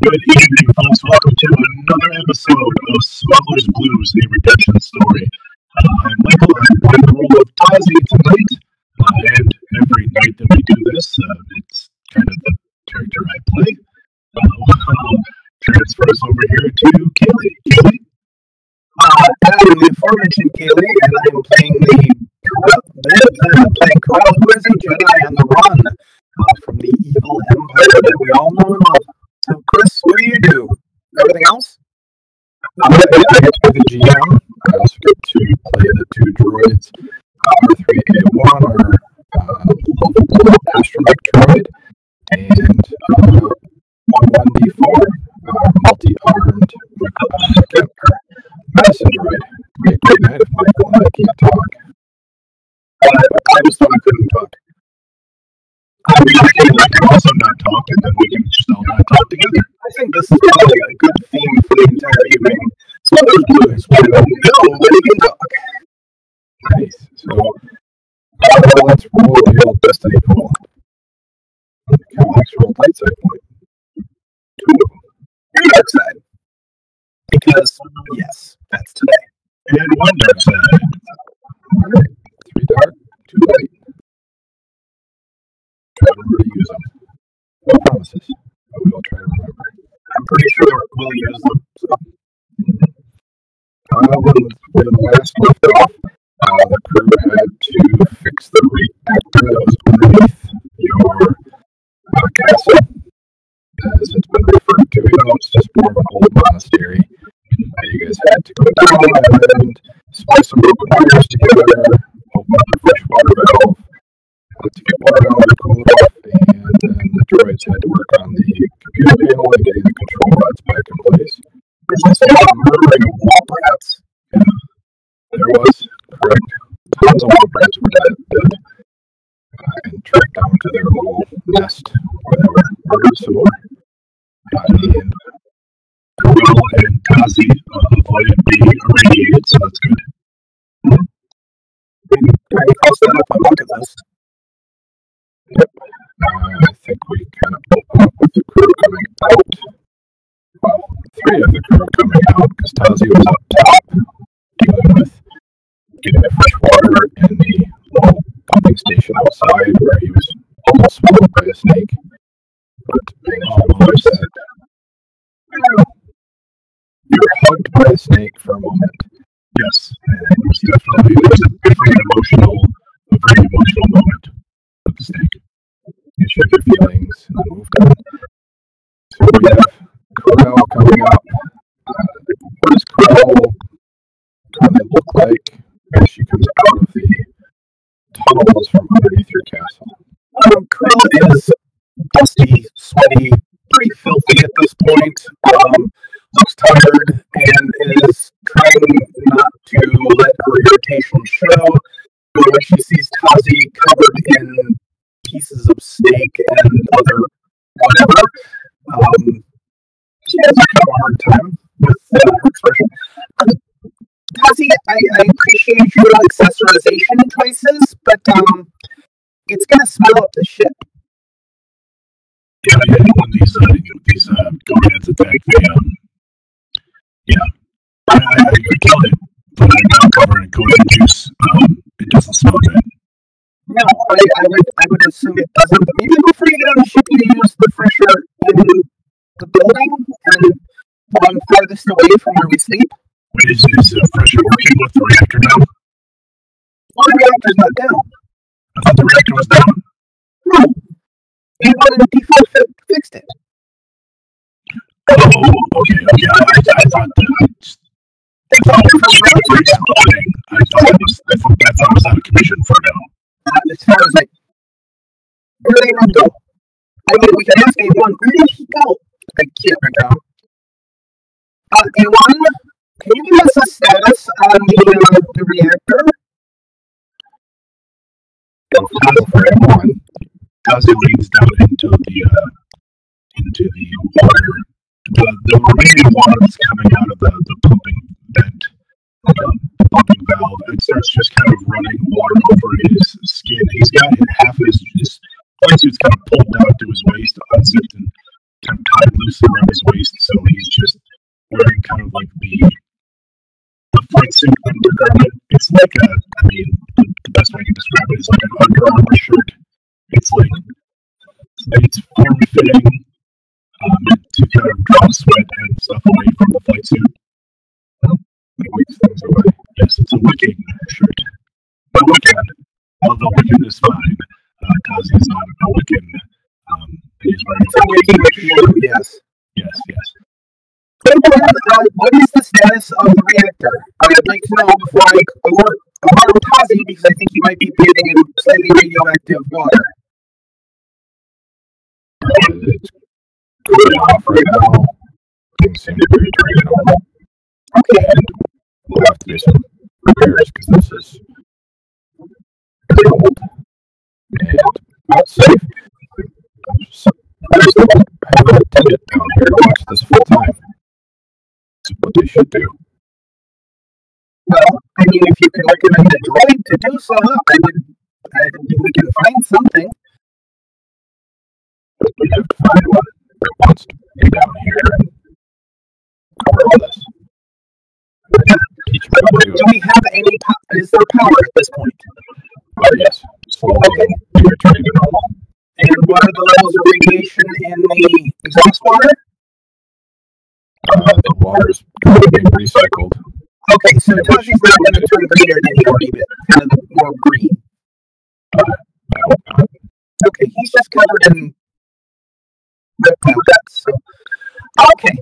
Good evening, folks. Welcome to another episode of Smuggler's Blues, a redemption story. I'm Michael. I'm playing the role of Tazi tonight, and every night that we do this, it's kind of the character I play. I'll transfer us over here to Kaylee. Kaylee? I'm the aforementioned Kaylee, and I'm playing Corral, who is a Jedi on the run from the evil empire that we all know and love. So, Chris, what do? Everything else? I get to play the GM. I also get to play the two droids, R3A1, or level astromech droid, and 11D4, multi-armed medicine droid. Great night if Michael and I can't talk. I just thought I couldn't talk. I can also not talk, and then we can just all not talk together. I think this is probably a good theme for the entire evening. Smuggler's Blues, where nobody can talk. Nice. So, let's roll the old Destiny pool. Let's roll light side point. 2 of them. Your dark side. Because, yes, that's today. And 1 dark side. Alright. 3 dark, 2 light. Try to remember to use them. No promises, but we will try to remember. I'm pretty sure we'll use them. So. When the last left off, the crew had to fix the reactor that was underneath your castle, as it's been referred to. You know, it's just more of an old monastery. You guys had to go down and splice some broken wires together, open up a fresh water valve to get water down there, cool it off, and then the droids had to work on the computer panel and getting the control rods back in place. There's also a lot of murdering of womp rats. Yeah, there was, correct. Tons of womp rats were dead and tracked down to their little nest where they were murdered some more. And Corral and Tazi avoided being irradiated, so that's good. I crossed that up my bucket list. Yep. I think we kind of open up with the crew coming out. Well, 3 of the crew coming out, because Tazi was up top, dealing with getting the fresh water and the little pumping station outside where he was almost swallowed by a snake. But managed to avoid that. You were hugged by a snake for a moment. Yes, and it was definitely a very emotional moment with the snake. You shared your feelings and then moved on. So we have Corral coming up. What does Corral currently look like as she comes out of the tunnels from underneath your castle? Corral is dusty, sweaty, pretty filthy at this point. Looks tired and is trying not to let her irritation show. When she sees Tazi covered in pieces of snake and other whatever, she has a kind of a hard time with her expression. Tazi, I appreciate your accessorization choices, but it's gonna smell up the ship. Yeah, when these gonads attack, I killed it, but I'm now covered in gonad juice. It doesn't smell good. No, I would assume it doesn't, but maybe before you get on the ship, you use the fresher in the building and one farthest away from where we sleep. Wait, is the fresher working with the reactor now? Well, the reactor's not down. I thought the reactor was down. No. A1 and fixed it. Oh, okay. I thought it was exploding. I thought it was out of commission for now. As far as where did A1 go? I mean, we can ask A1, where did he go? I can't remember. A1, can you give us a status on the reactor? For A1, Tazi leans down into the water. The remaining water that's coming out of the pumping vent, the pumping valve, and starts just kind of running water over his skin. He's got half of his wetsuit's kind of pulled down to his waist, unzipped, and kind of tied loosely around his waist, so he's just wearing kind of like the flight suit undergarment. It's like the best way I can describe it is like an Under Armour shirt. It's like it's form fitting, meant to kind of draw sweat and stuff away from the flight suit. It wicks things away. Yes, it's a Wiccan shirt. But Wiccan, although Wiccan is fine, Kazi is not a Wiccan. He's wearing It's a Wiccan shirt, yes. Yes. What is the status of the reactor? I'd like to know before I alert Tazi, because I think he might be breathing in slightly radioactive water. It's cooling off right now. Things seem to be returning to normal. Okay. And we'll have to do some repairs because this is pretty old and not safe. I just don't have an attendant down here to watch this full time. That's what they should do. Well, I mean, if you can recommend a droid to do so, I think we can find something. But we have to find one that wants to be down here and cover all this. Teach me how to do it. Do we have any is there power at this point? Oh, yes. Slowly returning to normal. And what are the levels of radiation in the exhaust water? The water's going to be recycled. Okay, so Tazi's not going to turn greener than he already did. Kind of more green. I hope not. Okay, he's just covered in reptile guts. So, okay.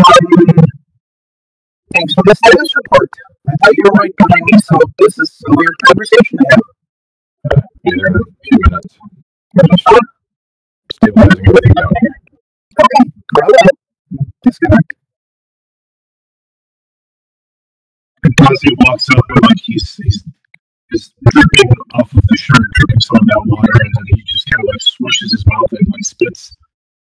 Thanks for the status report. I thought you were right behind me, so this is a weird conversation to have. Be there in a few minutes. Just stabilizing everything down here. Okay, grow up. Disconnect. And Kazi walks up and like he's dripping off of the shirt, dripping some of that water, and then he just kind of like swishes his mouth and like spits.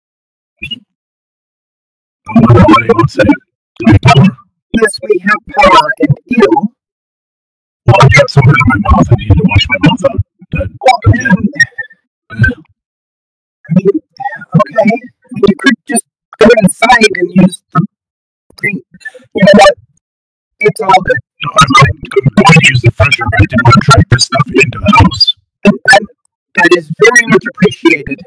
What do you want to say? Do we have power? Yes, we have power, and you. Well, I got something in my mouth. I need to wash my mouth out. Okay. You could just go inside and use the thing. You know what? It's all good. No, I'm going to use the fresher, but I didn't want to drag this stuff into the house. And that is very much appreciated.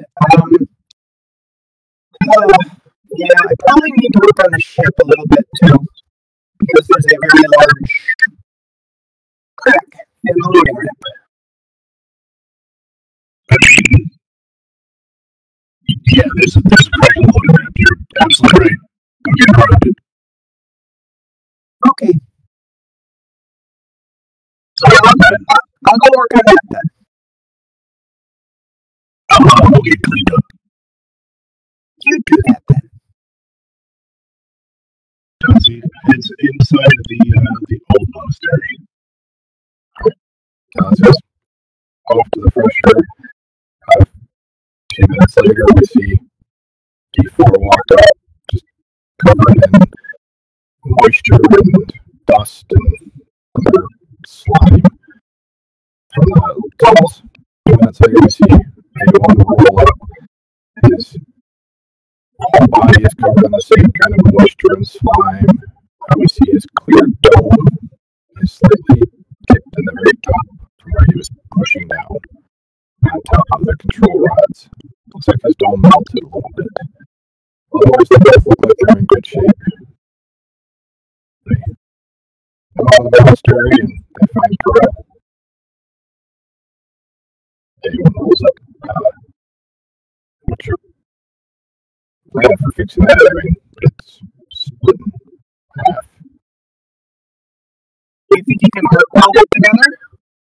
Yeah, I probably need to work on the ship a little bit too, because there's a very large crack in the loading ramp. I mean, yeah, there's a crack in the loading ramp. You're absolutely right. I'm getting around it. Okay. So I'll go work on that then. I'll get cleaned up. You do that then. Kazi heads inside the old monastery. Kazi's off to the fresher. A few minutes later, we see D4 walk up, just covered in moisture and dust and other slime from the tunnels. A few minutes later, we see A1 roll up. His whole body is covered in the same kind of moisture and slime. We see his clear dome is slightly kicked in the very top from where he was pushing down on top of the control rods. Looks like his dome melted a little bit. Otherwise, they both look like they're in good shape. They come out of the monastery and they find Corel. Anyone rolls up. What's your plan for fixing that? I mean, it's split in half. Do you think you can weld it together?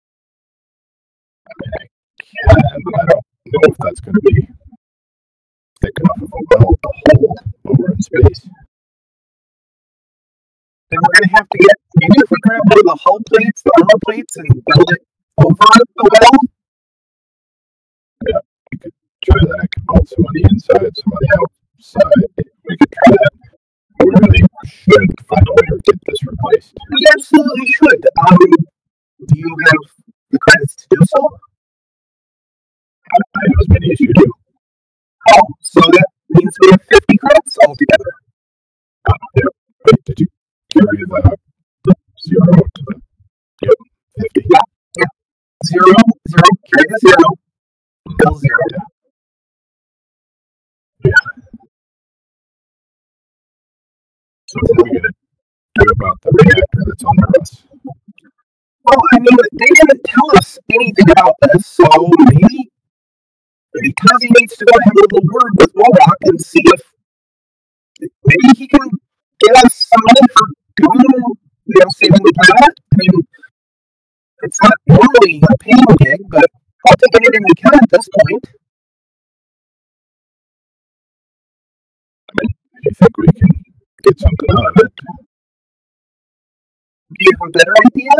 I mean, I can, but I don't know if that's going to be thick enough of a weld to hold over in space. Then we're going to have to get, maybe if we grab one of the hull plates, the armor plates, and build it over the weld. Yeah, we could try that. I could weld some on the inside, some on the outside. We could try that. But we really should find a way to get this replaced. We absolutely should. Do you have the credits to do so? I have as many as you do. Oh, so that means we have 50 credits altogether. Yep. Wait, did you carry the 0 to the 50? Yeah. 0, 0, carry the 0, bill 0. Yeah. So what are we going to do about the reactor that's under us? Well, I mean, they didn't tell us anything about this, so maybe Kazi needs to go have a little word with Warlock and see if maybe he can get us some money for doing, saving the planet. I mean, it's not normally a paying gig, but I'll take anything we can at this point. I mean, if you think we can get something out of it. Do you have a better idea?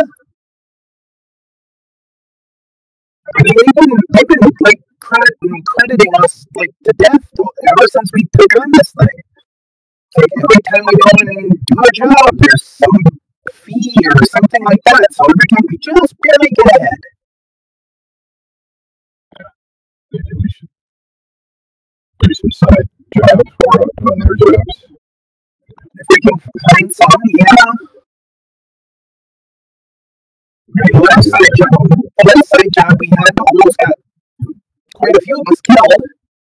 I mean, they've been like crediting us like to death ever since we took on this thing. Like every time we go and do a job, there's some fee or something like that. So every time we just barely get ahead. Maybe we should do some side jobs for doing their jobs. If we can find some, yeah. The last side job we had almost got quite a few of us killed.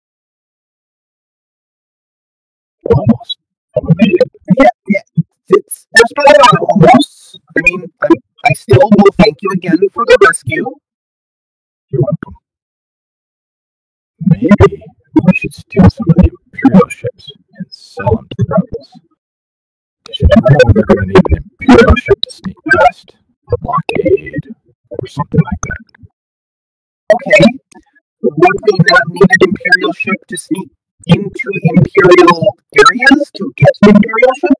Almost. Yeah. There's been a lot of almost. I mean, I still will thank you again for the rescue. You're welcome. Maybe we should steal some of the Imperial ships and sell them to the rebels. Because you never know when they're going to need an Imperial ship to sneak past a blockade or something like that. Okay. Would we not need an Imperial ship to sneak into Imperial areas to get an Imperial ship?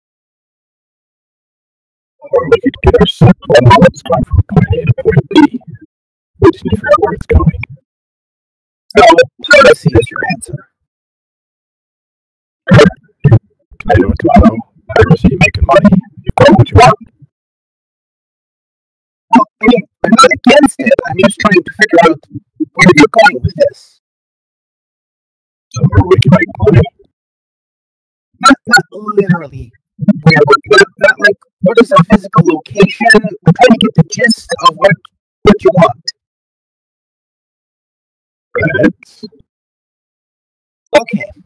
Or we could get our ship while it's going from point A to point B. We just need to figure out where it's going. So, piracy is your answer. Can I do it tomorrow? Piracy, making money. You call it what you want. Well, I mean, I'm not against it. I'm just trying to figure out where you're going with this. Somewhere we can make money. Not literally where we're not like what is our physical location. We're trying to get the gist of what you want. Credits. Okay.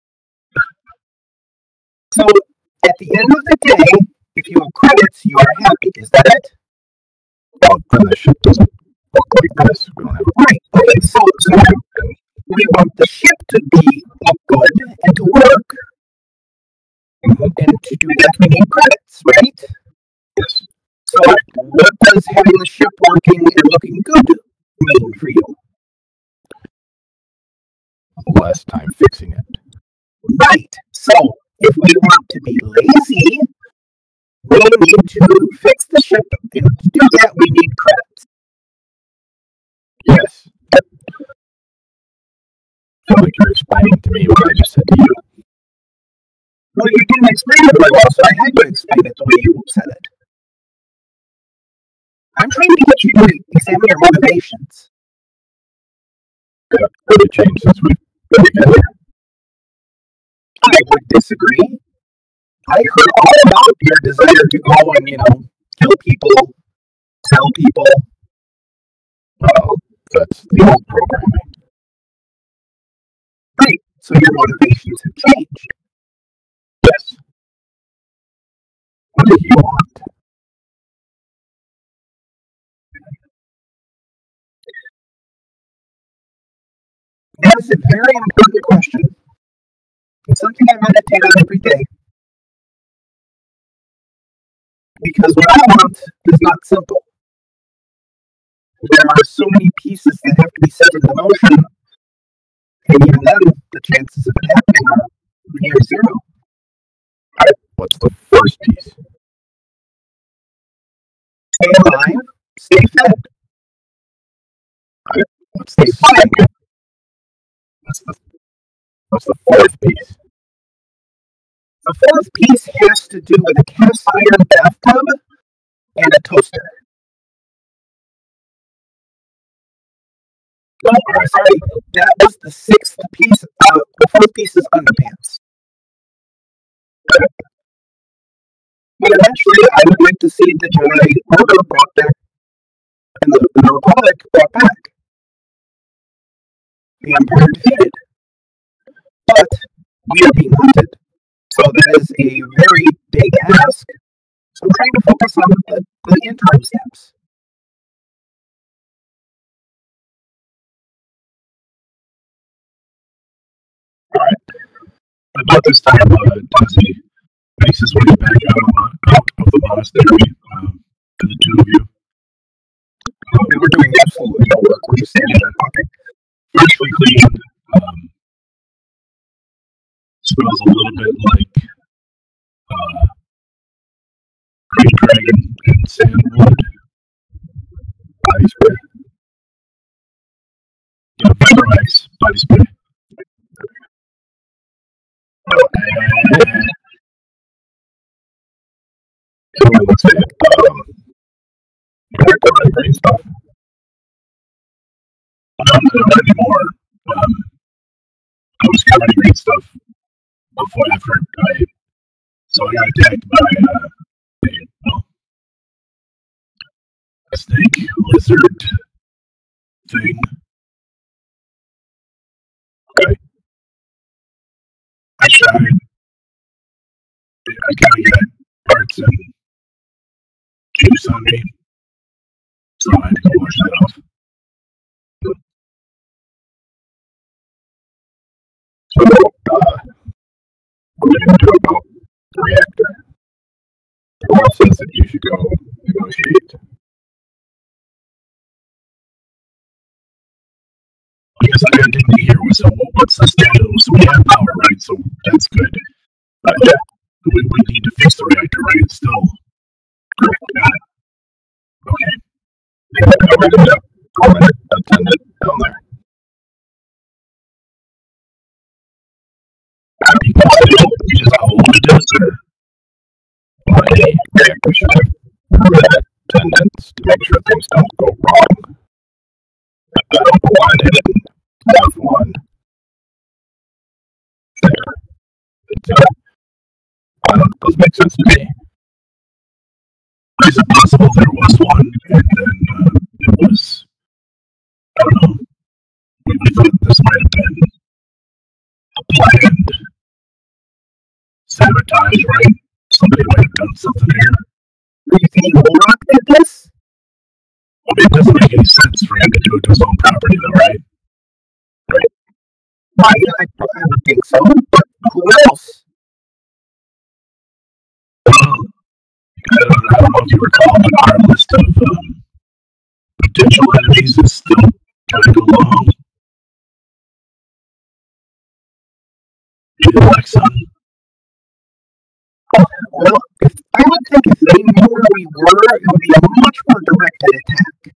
So at the end of the day, if you have credits, you are happy. Is that it? Well, then the ship doesn't look like this. We don't have a right. Okay. So we want the ship to look good and to work. Mm-hmm. And to do that, we need credits, right? Yes. So what does having the ship working and looking good mean for you? Less time fixing it. Right. So if we want to be lazy, we need to fix the ship, and to do that, we need credits. Yes. I feel like you're explaining to me what I just said to you. Well, you didn't explain it very well, so I had to explain it the way you said it. I'm trying to get you to examine your motivations. Yeah, really changed since we've been together. I would disagree. I heard all about your desire to go and, kill people, sell people. Well, that's the old programming. Right, so your motivations have changed. Yes. What do you want? That is a very important question. It's something I meditate on every day. Because what I want is not simple. There are so many pieces that have to be set into motion, and even then, the chances of it happening are near zero. Alright, what's the first piece? Stay alive, stay fed. Alright, what's the second? What's the fourth piece? The fourth piece has to do with a cast iron bathtub and a toaster. No, sorry, that was the sixth piece. The fourth piece is underpants. But eventually, I would like to see the Jedi Order brought back, and the Republic brought back. The Empire defeated. But we are being hunted. So that is a very big ask. So I'm trying to focus on the interim steps. Alright. About this time, Tazi makes his way back out of the monastery to the two of you. And we're doing absolutely no work. We're just standing there talking. Freshly cleaned. Smells a little bit like Green Dragon and Sandwood. Body spray. Yeah, Vaporize body spray. Everyone looks at green stuff. Not anymore. I was covered in green stuff after I got attacked by a snake lizard thing. Okay. I kind of got parts and juice on me, so I had to go wash that off. So, what are you going to do about the reactor? The world says that you should go negotiate. Because I didn't hear so what's the status? So we have power, right? So that's good. Yeah, we need to fix the reactor, right? It's still correct. Got it. Okay. Yeah, I already got a attendant down there. We just hold it or We should have permanent attendants to make sure things don't go wrong. I don't know why they didn't have one there. Those make sense to me. Is it possible there was one and then it was, I don't know, we thought this might have been a planned sabotage, right? Somebody might have done something here. Are you thinking Wolrock did this? I mean, it doesn't make any sense for him to do it to his own property, though, right? Right. I would think so, but who else? I don't know if you recall, but our list of potential enemies is still kind of long. Lexon. Well, I would think if they knew where we were, it would be a much more directed attack.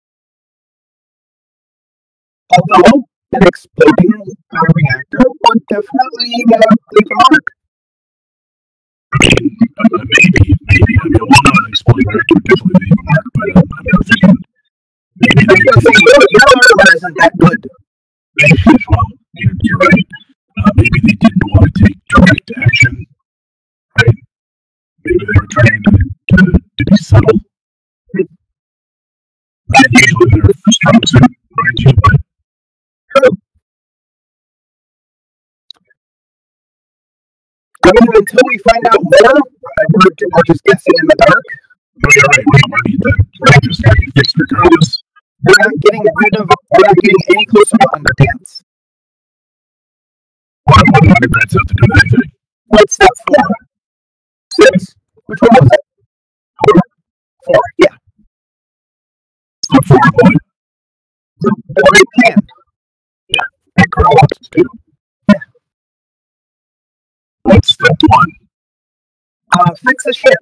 Although, an exploding reactor would definitely leave a mark. I mean, maybe. I mean, well, not an exploding reactor would definitely leave a mark, but I'm thinking maybe they can say your armor isn't that good. Maybe, well, you're right. Maybe they didn't want to take direct action, right? Maybe they were trying to be subtle. Not usually they're strong suit, mind you, but true. I mean, until we find out more, we're just guessing in the dark. No, you're right. We don't need that. We're just getting fixed regardless. We're not getting any closer to underpants. What do underpants have to do with anything? What's step 4? 6? Which one was it? 4, yeah. Step 4, boy. The great plan. Yeah, that girl wants to do. Yeah. What's step 1? Fix the ship.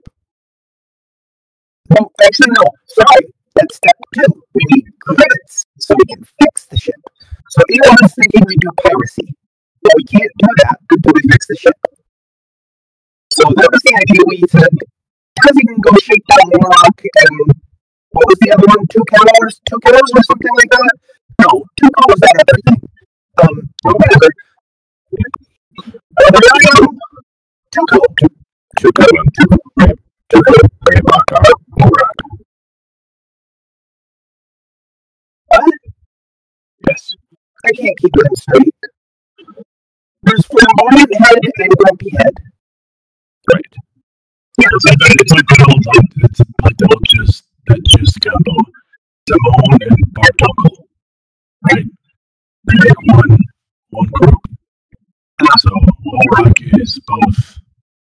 Well, actually, no. Sorry. That's step 2. We need credits so we can fix the ship. So Elon is thinking we do piracy. But we can't do that until we fix the ship. So that was the idea. We said, because he can go shake down Warlock and what was the other one? 2 killers or something like that? No, Tuco was that other thing. Whatever. Tuco. What? Yes. I can't keep them straight. There's flamboyant head and grumpy head. Right. Yeah, it's like the old, it's like the old juice combo. Timon and Bartunkel, right? They make one group. So Warrock is both.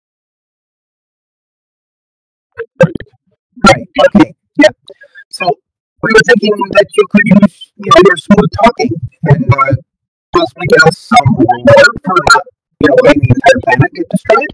Right. Okay. Yep. So we were thinking that you could use, your smooth talking and possibly get us some reward for not, letting the entire planet get destroyed.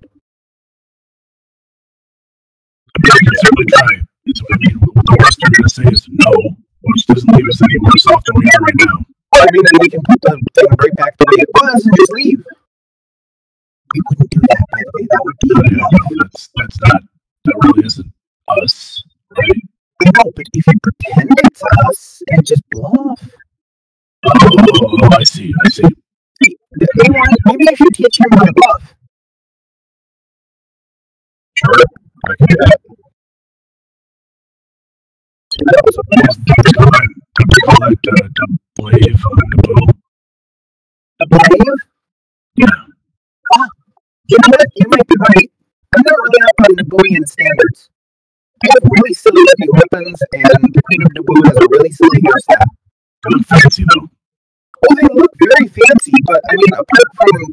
I mean, I can certainly try. The worst they're going to say is no, which doesn't leave us any worse off than we are right now. Well, I mean, then we can put the thing right back the way it was and just leave. We wouldn't do that, by the way. That would be. That really isn't us, right? I know, but if you pretend it's us and just bluff. Oh, I see. Maybe I should teach him how to bluff. Sure, I can do that. That was a best. Don't they call that to blave on Naboo? A blave? Yeah. You know what? You might be right. I'm not really up on Nabooian standards. They have really silly looking weapons, and the Queen of Naboo has a really silly hairstyle. They look fancy, though. Well, they look very fancy, but I mean, apart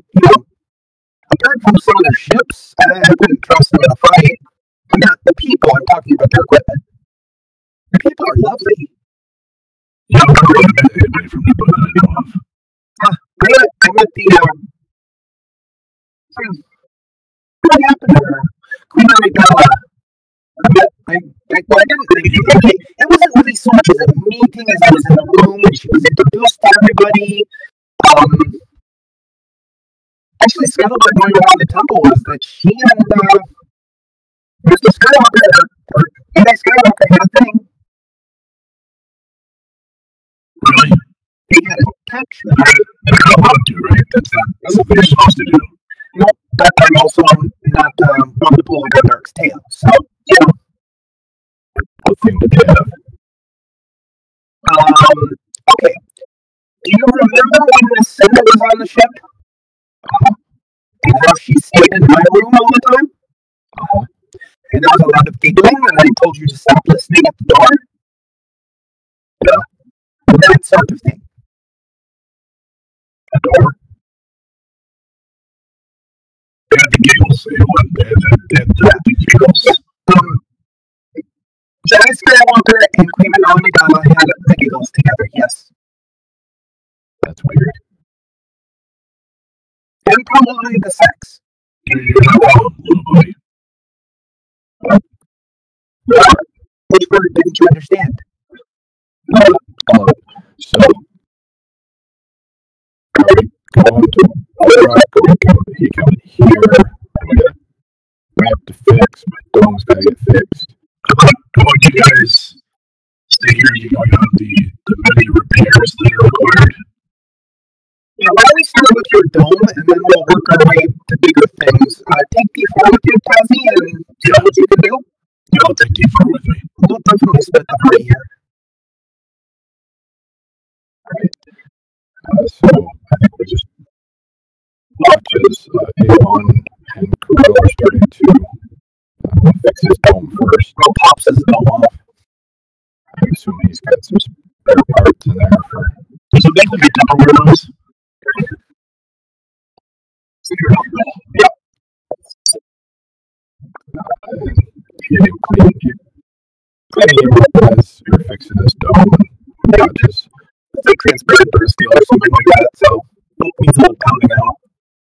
from some of their ships, I wouldn't trust them in a fight. Not the people, I'm talking about their equipment. The people are lovely. Yeah, I've never really met anybody from Naboo that I know of. I met the, what happened to her? Queen Amidala. I didn't really, it wasn't really so much as a meeting as I was in the room and she was introduced to everybody. Actually, scuttlebutt going around the temple was that she and Mr. Skywalker, or Anakin Skywalker, had a thing. Really? They had a touch. They're not allowed to, right? That's what they're supposed to do. No, that time also I'm not going to pull a Gundark's tail. So, What thing did they have? Okay. Do you remember when Miss Cinder was on the ship? And how she stayed in my room all the time? And there was a lot of giggling, and I told you to stop listening at the door? Yeah. That sort of thing. A door? They had the giggles. They had the giggles. Jedi Skywalker and Queen Amidala had the giggles together, yes. That's weird. And probably the sex. You're not wrong, little buddy. Which word didn't you understand? So, are we going to Warrock, or he coming here? And we got a map to fix. My dome's got to get fixed. How about you guys stay here and you going on the many repairs that are required? Yeah, why don't we start with your dome, and then we'll work our way to bigger things. Take D4 with you, Tazi, and see what you can do. Yeah, I'll take D4 with me. We'll definitely split the party here. So, I think we just watch as A1 and Kirill are starting to fix his dome first. Well, pops his dome off. I assume he's got some spare parts in there for. Does it make like a Tupperware noise? Yep. Cleaning your room as you're fixing this dome. Yeah. Just It's like transparent burr steel or something like that, so it needs a little pounding out.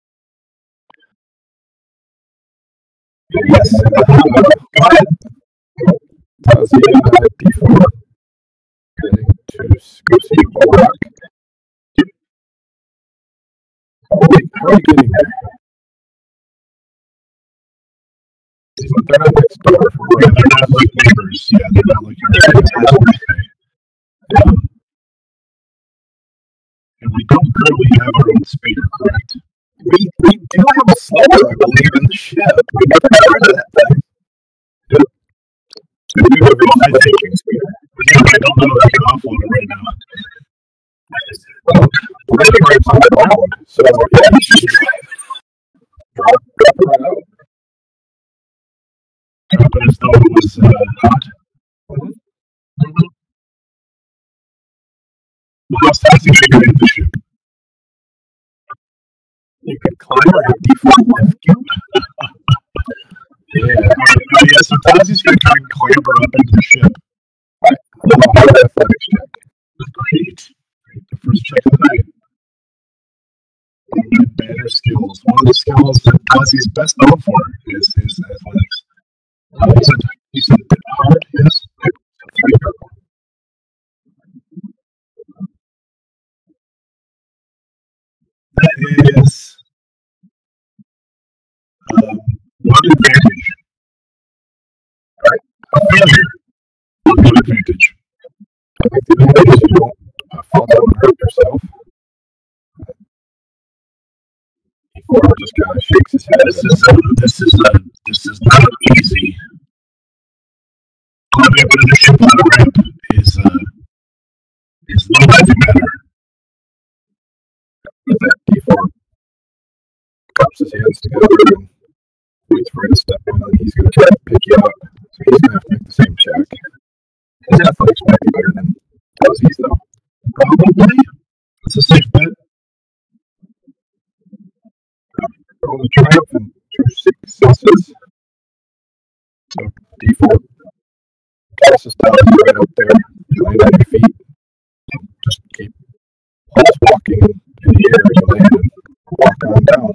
yes. Go ahead. Tazi and D4 getting to go see Warrock. How are we getting there? They're not next door. Yeah, they're not like neighbors. Yeah, they're not like your neighbors. currently have our own speeder, correct? We do have a slower, I believe, in the ship. We never got rid of that thing. Yep. So we do have a I think, speeder. yeah, I don't know if I can offload it right now. Well, we're getting right on the ground, so yeah, you just drop it right out. Drop it as though it was hot. Mm-hmm. Well, how's Tassie going to get into the ship? You could climb or have default lift you. Yeah, so Tassie's going to try and clamber up into the ship. How athletics check? Great. The first check of the night. One of my better skills. One of the skills that Tassie's best known for is his athletics. You said hard, yes? 3 purple. That is one advantage. Alright. A failure with one advantage. I think the advantage is you don't fall down and hurt yourself. D4 just kind of shakes his head. This is not easy. Climbing up into the ship on a ramp is no nothing matter. With that, D4 cups his hands together and waits for you to step in, and he's going to try to pick you up. So he's going to have to make the same check. His athletics might be better than Fuzzy's, though. Probably. It's a safe bet. Roll the triumph and 2 successes. So D4 tosses down right up there. You land on your feet. Just keep almost walking in the air as you land and walk on down.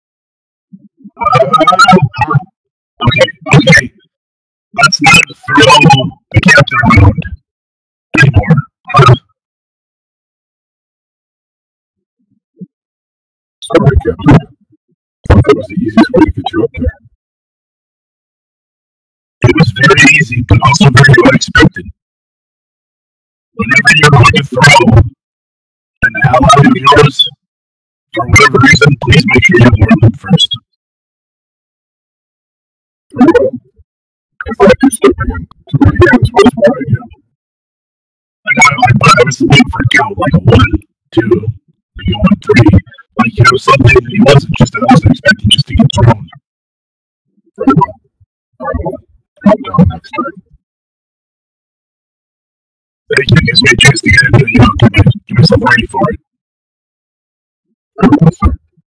Okay. Let's not throw the captain around anymore. Sorry, Captain. I thought that was the easiest way to get you up there. It was very easy, but also very unexpected. Whenever you're going to throw an ally of yours, for whatever reason, please make sure you warn them first. Very well. I thought you stepping into my hands was warning you. I was waiting for a count, like a 1, 2, maybe 1, 3. Like, something he wasn't just, I wasn't expecting just to get thrown. Very well. I will calm down next time. Thank you. Gives me a chance to get into, get myself ready for it. Very well, sir.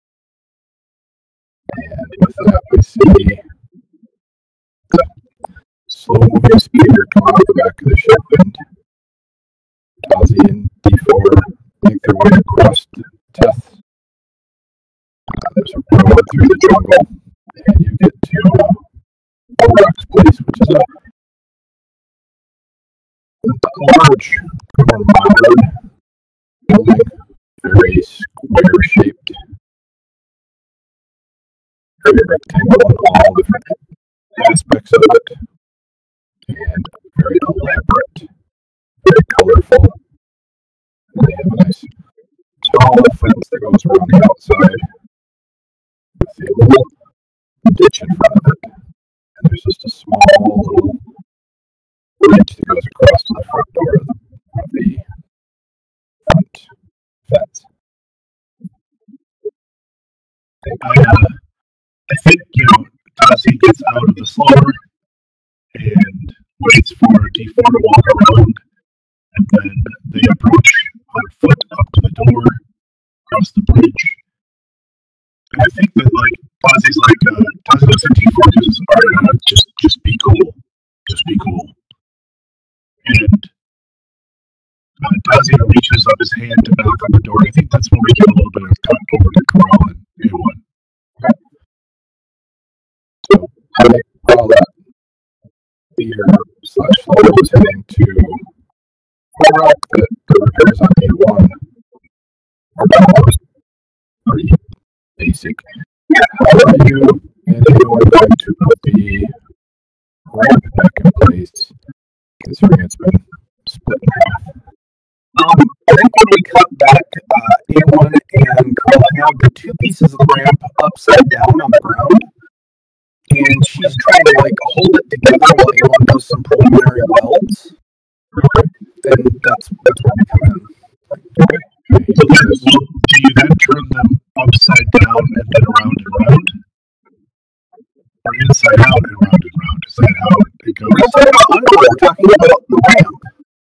And with that, we see the slow-moving speeder come out of the back of the ship, and Tazi and D4 make their way across Teth. There's a road through the jungle, and you get to Orac's place, which is a large, more modern building, very square-shaped, very rectangle in all different aspects of it, and very elaborate, very colorful. And they have a nice tall fence that goes around the outside. You see a little ditch in front of it, and there's just a small little bridge that goes across to the front door of the front fence. I think, Tazi gets out of the slower and waits for D4 to walk around, and then they approach on foot up to the door, across the bridge. And I think that, Tazi looks at D4 and says, alright, just be cool. Just be cool. And Tazi reaches up his hand to knock on the door. I think that's when we get a little bit of cut over to Corral and A1. Okay. So, while that leader / slower was heading to Orak, the repairs on A1 are almost pretty basic. How are you and A1 going to put the ramp back in place, considering it's been split in half? I think when we cut back, A1 have the two pieces of the ramp upside down on the ground, and she's trying to like hold it together while Aelin does some preliminary welds. And that's where we come in. Okay. So do you then turn them upside down and then around and round? Or inside out and round and round? Is that how it goes? We're not talking about underwear, we're talking about the ramp.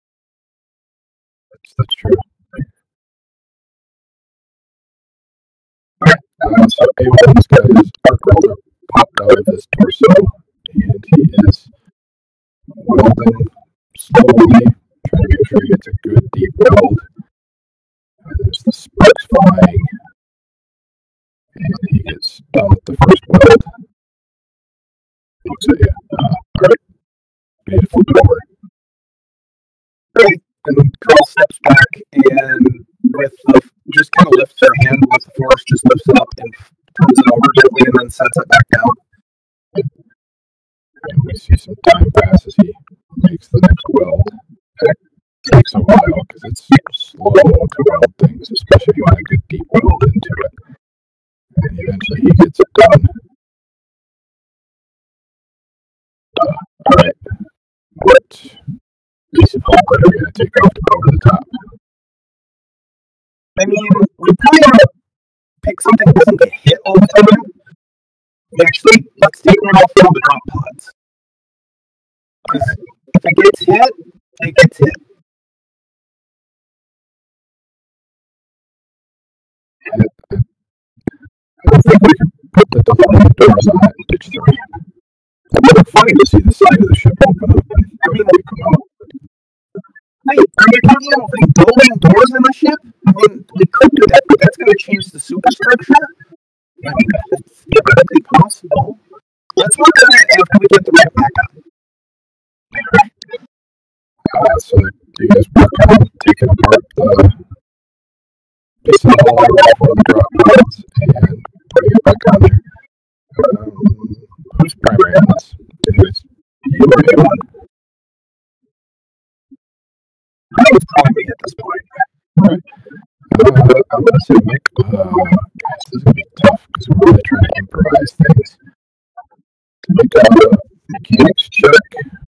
That's true. Alright, so Aelin's got his arc welder popped out of his torso, and he is welding slowly, trying to make sure he gets a good deep weld. And there's the sparks flying, and he gets done with the first weld. Looks at you. Alright, we need to flip it over. Great. And Carl steps back and just kind of lifts her hand with the force, just lifts it up and turns it over gently and then sets it back down. And we see some time pass as he makes the next weld. It takes a while because it's slow to weld things, especially if you want a good deep weld into it. And eventually he gets it done. Alright, what piece of hardware are we going to take off to go over the top? I mean, we probably want to pick something that doesn't get hit all the time. Let's take one off one of the drop pods. Because if it gets hit, it gets hit. I don't think we can put the delaying doors on it and ditch the ramp. It would be funny to see the side of the ship open up and come out. Wait, are you talking about putting building doors in the ship? I mean, we could do that, but that's going to change the superstructure. I mean, it's theoretically possible. Let's work on that after we get the ramp back up. So do you guys work on taking apart the piece of the whole off one of the drop pods and putting it back on there? Who's primary on this? You or anyone? I think it's probably me at this point. Alright. I'm going to say Mick. Guys, this is going to be tough because we're really trying to improvise things. To make a mechanics check.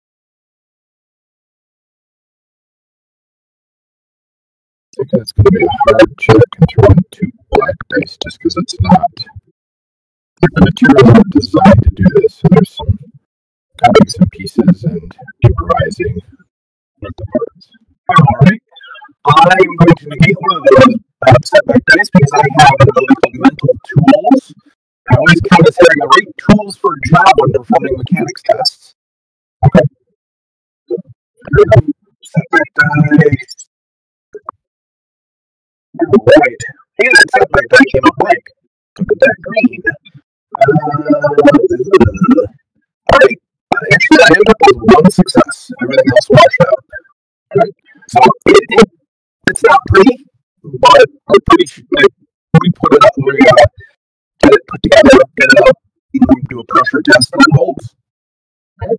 I think that's going to be a hard check and throw in 2 black dice just because it's not. The materials aren't designed to do this, so there's some cutting some pieces and improvising with the parts. Alright. I'm going to negate one of those setback dice because I have an ability called mental tools. I always count as having the right tools for a job when performing mechanics tests. Okay. Setback dice. Alright. And that setback die came up blank. Look at that green. Alright. Actually, I ended up with 1 success. Everything else washed out. Alright. So it's not pretty, but we're pretty sure we put it up. We get it put together, get it up, and we do a pressure test, and it holds. Okay.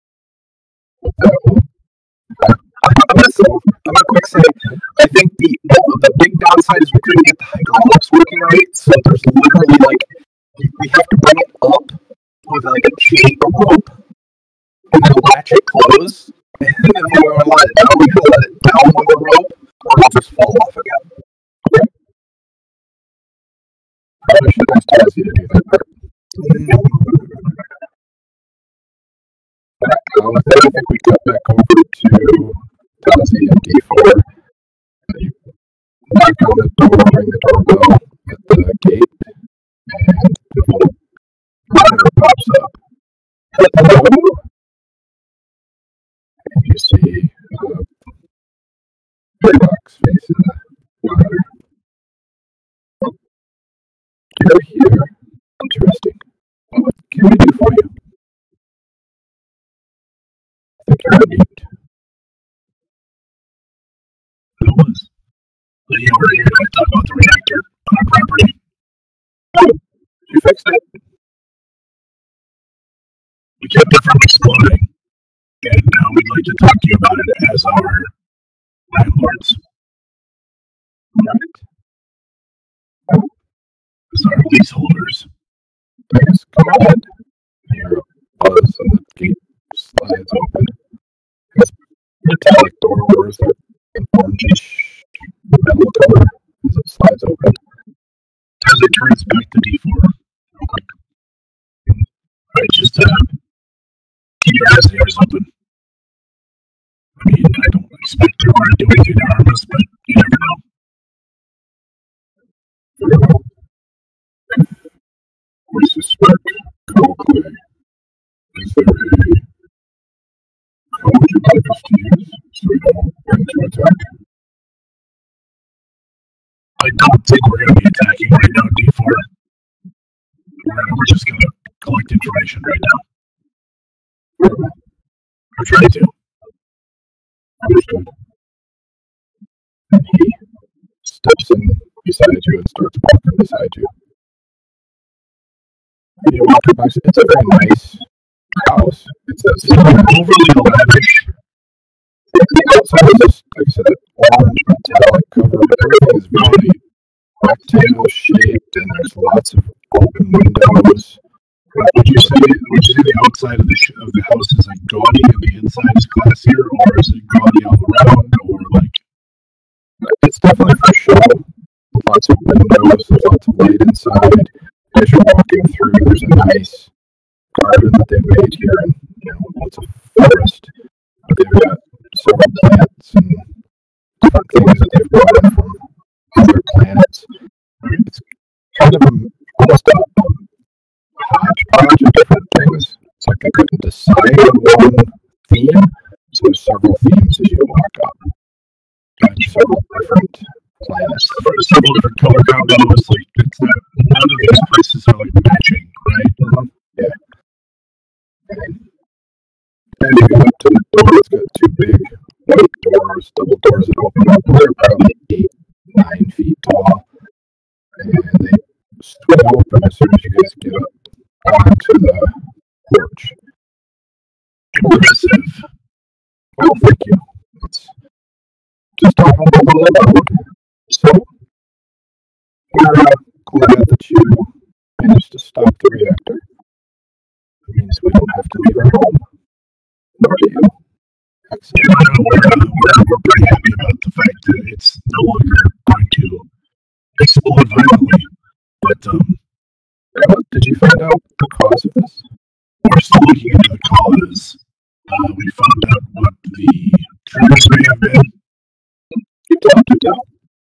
I'm gonna quick say, I think the big downside is we couldn't get the hydraulics working right. So there's literally we have to bring it up with like a chain or rope, and then latch it close. And then when we let it down, we can let it down with a rope, or it'll just fall off again. Okay. Probably should ask Tazzy to do that part. No. With that, I think we cut back over to Tazzy and D4. You knock on the door, ring the doorbell at the gate, and the little monitor pops up. Hello? And you see Greybox face in the monitor. You're here. Interesting. What can we do for you? I think you're on mute. It was. Lydia, we're here to talk about the reactor on our property. Oh, you fixed it. We kept it from exploding, and now we'd like to talk to you about it as our landlords. Right. as our leaseholders. I guess come on. You hear a buzz and the gate slides open. It's metallic doors, they're an orangish metal color as it slides open. As it turns back to D4, real quick. Alright, just keep your eyes and ears open. I mean, I don't expect they're going to do anything to harm us, but you never know. We suspect foul play. Is there a code you'd like us to use so we don't bring to attack? I don't think we're going to be attacking right now, D4. We're just going to collect information right now. We're trying to. Understood. And he steps in beside you and starts walking beside you. And you walk up, it's a very nice house. It's overly lavish. The outside is just, like I said, that orange metallic cover, but everything is very rectangle shaped, and there's lots of open windows. Would you say the outside of the house is like gaudy and the inside is classier, or is it gaudy all around, or like? It's definitely for show. Lots of windows, there's lots of light inside. As you're walking through, there's a nice garden that they've made here, and lots of forest. But they've got several plants and different things that they've brought in from other planets. It's kind of almost a hodgepodge of different things. It's like they couldn't decide on one theme, so there's several themes as you walk up. And several different planets. Several different color combos. Like it's not, none of these places are like matching, right? Yeah. And you go up to the door. It's got two big white doors, double doors that open up. They're probably 8-9 feet tall, and they swing open as soon as you guys get up onto the porch. Impressive. Well, thank you. It's just a humble little abode. So, we're glad that you managed to stop the reactor. It means we don't have to leave our home. Nor do you. Excellent. We're pretty happy about the fact that it's no longer going to explode violently. But did you find out the cause of this? We're still looking into the cause. We found out what the triggers may have been. Do tell.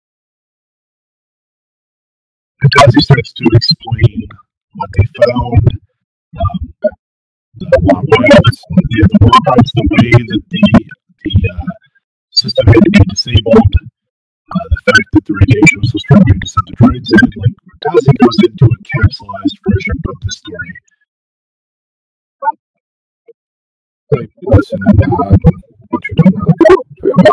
And as he starts to explain what they found, the war parts, the way that the system had to be disabled, the fact that the radiation was so strong we had to send the droids in, like Tazi goes into a capsulized version of the story. Like, listen and nod, and once you're done, go.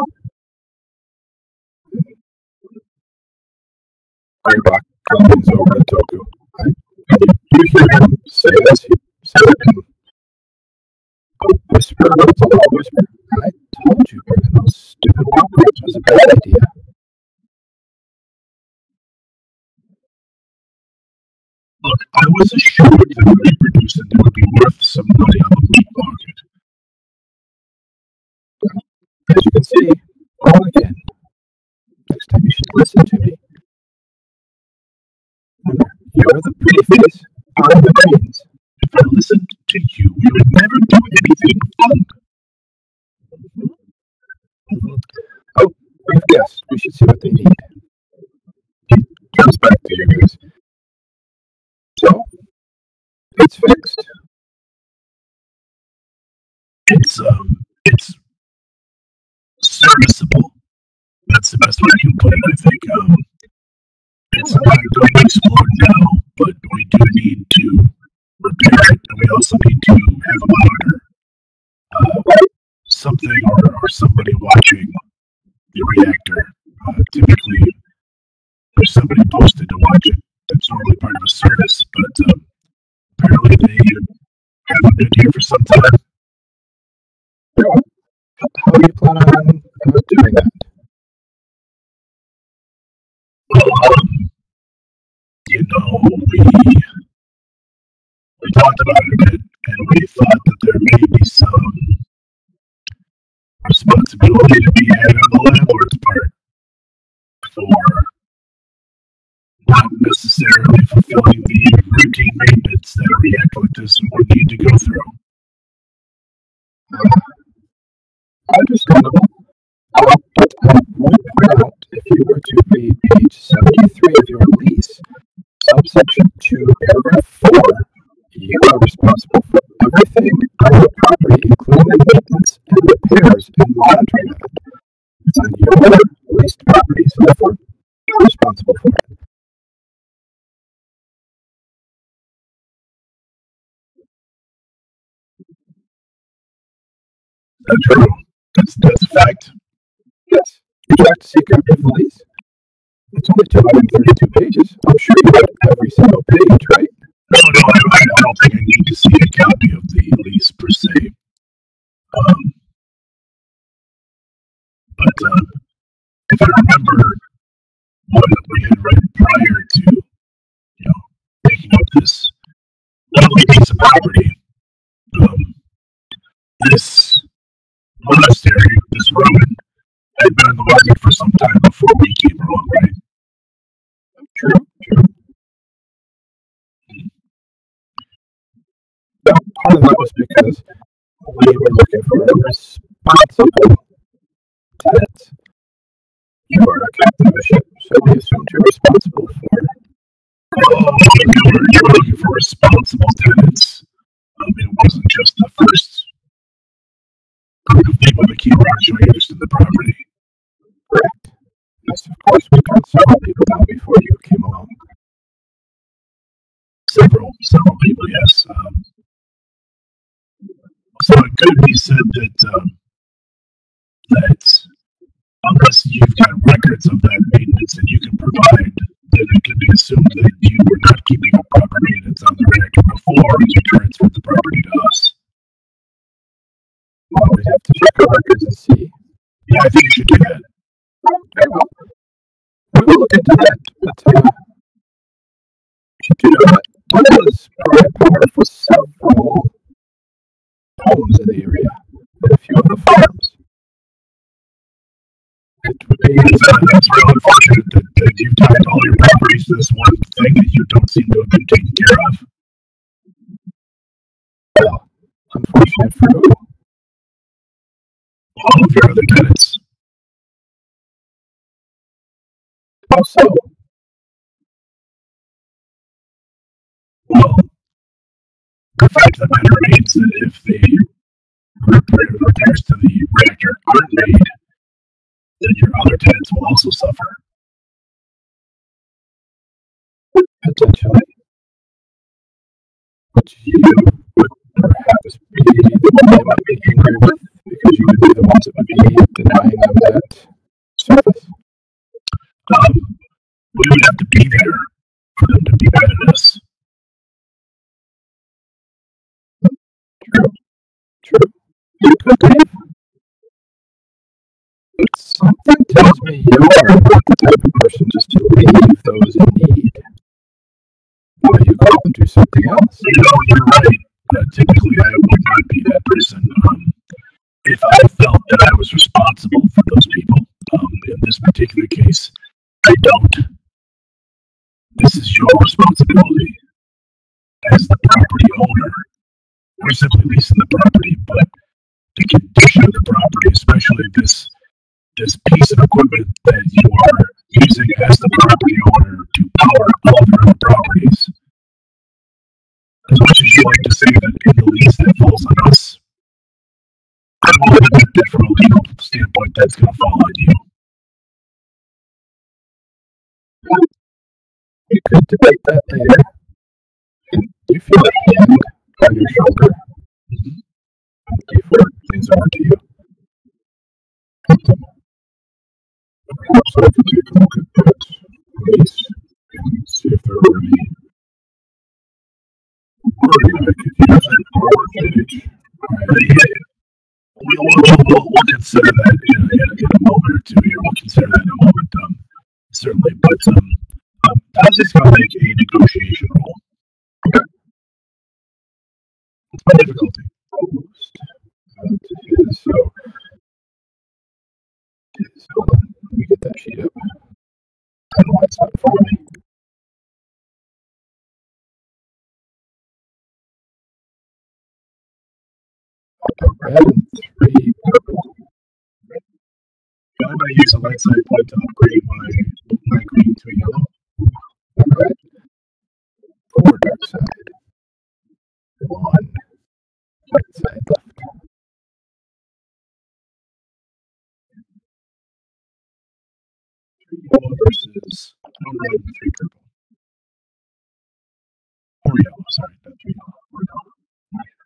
Greyback comes over to Toku. You hear him say this? He said it in a whisper, but it's a loud whisper. I told you bringing those stupid walkers was a bad idea. Look, I was assured that it would be produced and it would be worth some money on the meat market. As you can see, all again. Next time you should listen to me. You're the pretty face, I'm the brains. If I listened to you, we would never do anything fun. Oh, we've guessed. We should see what they need. He turns back to you guys. So, it's fixed. It's serviceable. That's the best way I can put it, I think. It's not going to explode now, but we do need to repair it, and we also need to have a monitor. Something or somebody watching the reactor. Typically, there's somebody posted to watch it. That's normally part of a service, but apparently they haven't been here for some time. Yeah. How do you plan on doing that? Well, we talked about it a bit, and we thought that there may be some responsibility to be had on the landlord's part for not necessarily fulfilling the routine maintenance that a reactor like this would need to go through. Understandable. But I would point out, if you were to read page 73 of your lease, subsection 2, paragraph 4, you are responsible for everything on your property, including the maintenance and repairs and monitoring of it. It's on your leased property, so therefore you're responsible for it. That's true. That's a fact. Yes. Would you like to see a copy of the lease? It's only 232 pages. I'm sure you read every single page, right? No, I don't think I need to see a copy of the lease per se. But if I remember what we had read prior to, picking up this lovely piece of property, this monastery, this ruin, had been on the market for some time before we came along, right? True. Now, part of that was because we were looking for a responsible tenant. You are a captain of a ship, so we assumed you're responsible for it. Oh, you were looking for responsible tenants. It wasn't just the first group of people that came around showing interest in the property. Correct. Yes, of course, we got several people down before you came along. Several people, yes. So it could be said that unless you've got records of that maintenance that you can provide, then it can be assumed that you were not keeping up proper maintenance on the reactor before you transferred the property to us. Well, we have to check our records and see. Yeah, I think you should do that. Okay, well, we will look into that, but you know that Douglas provide power for several homes in the area and a few of the farms. It would be that's real unfortunate that you've tied all your properties to this one thing that you don't seem to have been taken care of. Well, unfortunate for who? All of your other tenants. How so? Well, the fact of the matter remains that if the repairs to the reactor aren't made, then your other tenants will also suffer. Potentially. But you would perhaps be the one they might be angry with, because you would be the ones that would be denying them that service. We would have to be there for them to be mad at us. True. You could leave. But something tells me you are not the type of person just to leave those in need. Why you go and do something else? You're right. Typically, I would not be that person. If I felt that I was responsible for those people, in this particular case, I don't. This is your responsibility as the property owner. We're simply leasing the property, but the condition of the property, especially this piece of equipment that you are using as the property owner to power all of your other properties. As much as you like to say that in the lease that falls on us, I'm willing to admit that from a legal standpoint, that's going to fall on you. We could debate that later. And you feel a hand on your shoulder. Before it leans over to you. Perhaps I could take a look at that lease and see if there were any wording I could use it or advantage. We'll consider that in a moment or two here. We'll consider that in a moment, certainly. But Tazi's going to make a negotiation roll. Okay. What's my difficulty? So hold on. Let me get that sheet up. I don't know why it's not for me. Red and 3 purple. I'm going to use a light side point to upgrade my green to a yellow. Alright. 4 dark side. 1 light side left. 3 yellow versus 1 red and 3 purple. 4 yellow, sorry, not 3 yellow. 4 yellow. Right.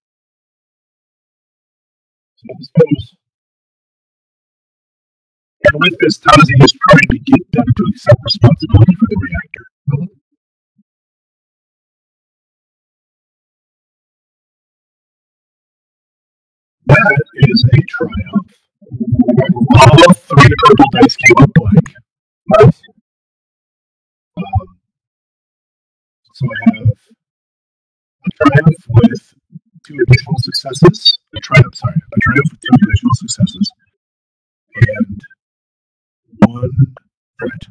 So this goes. And with this, Tazi is trying to get them to accept responsibility for the reactor. That is a triumph. All 3 purple dice came up blank. Nice. So I have a triumph with 2 additional successes. A triumph with 2 additional successes. And 1 threat.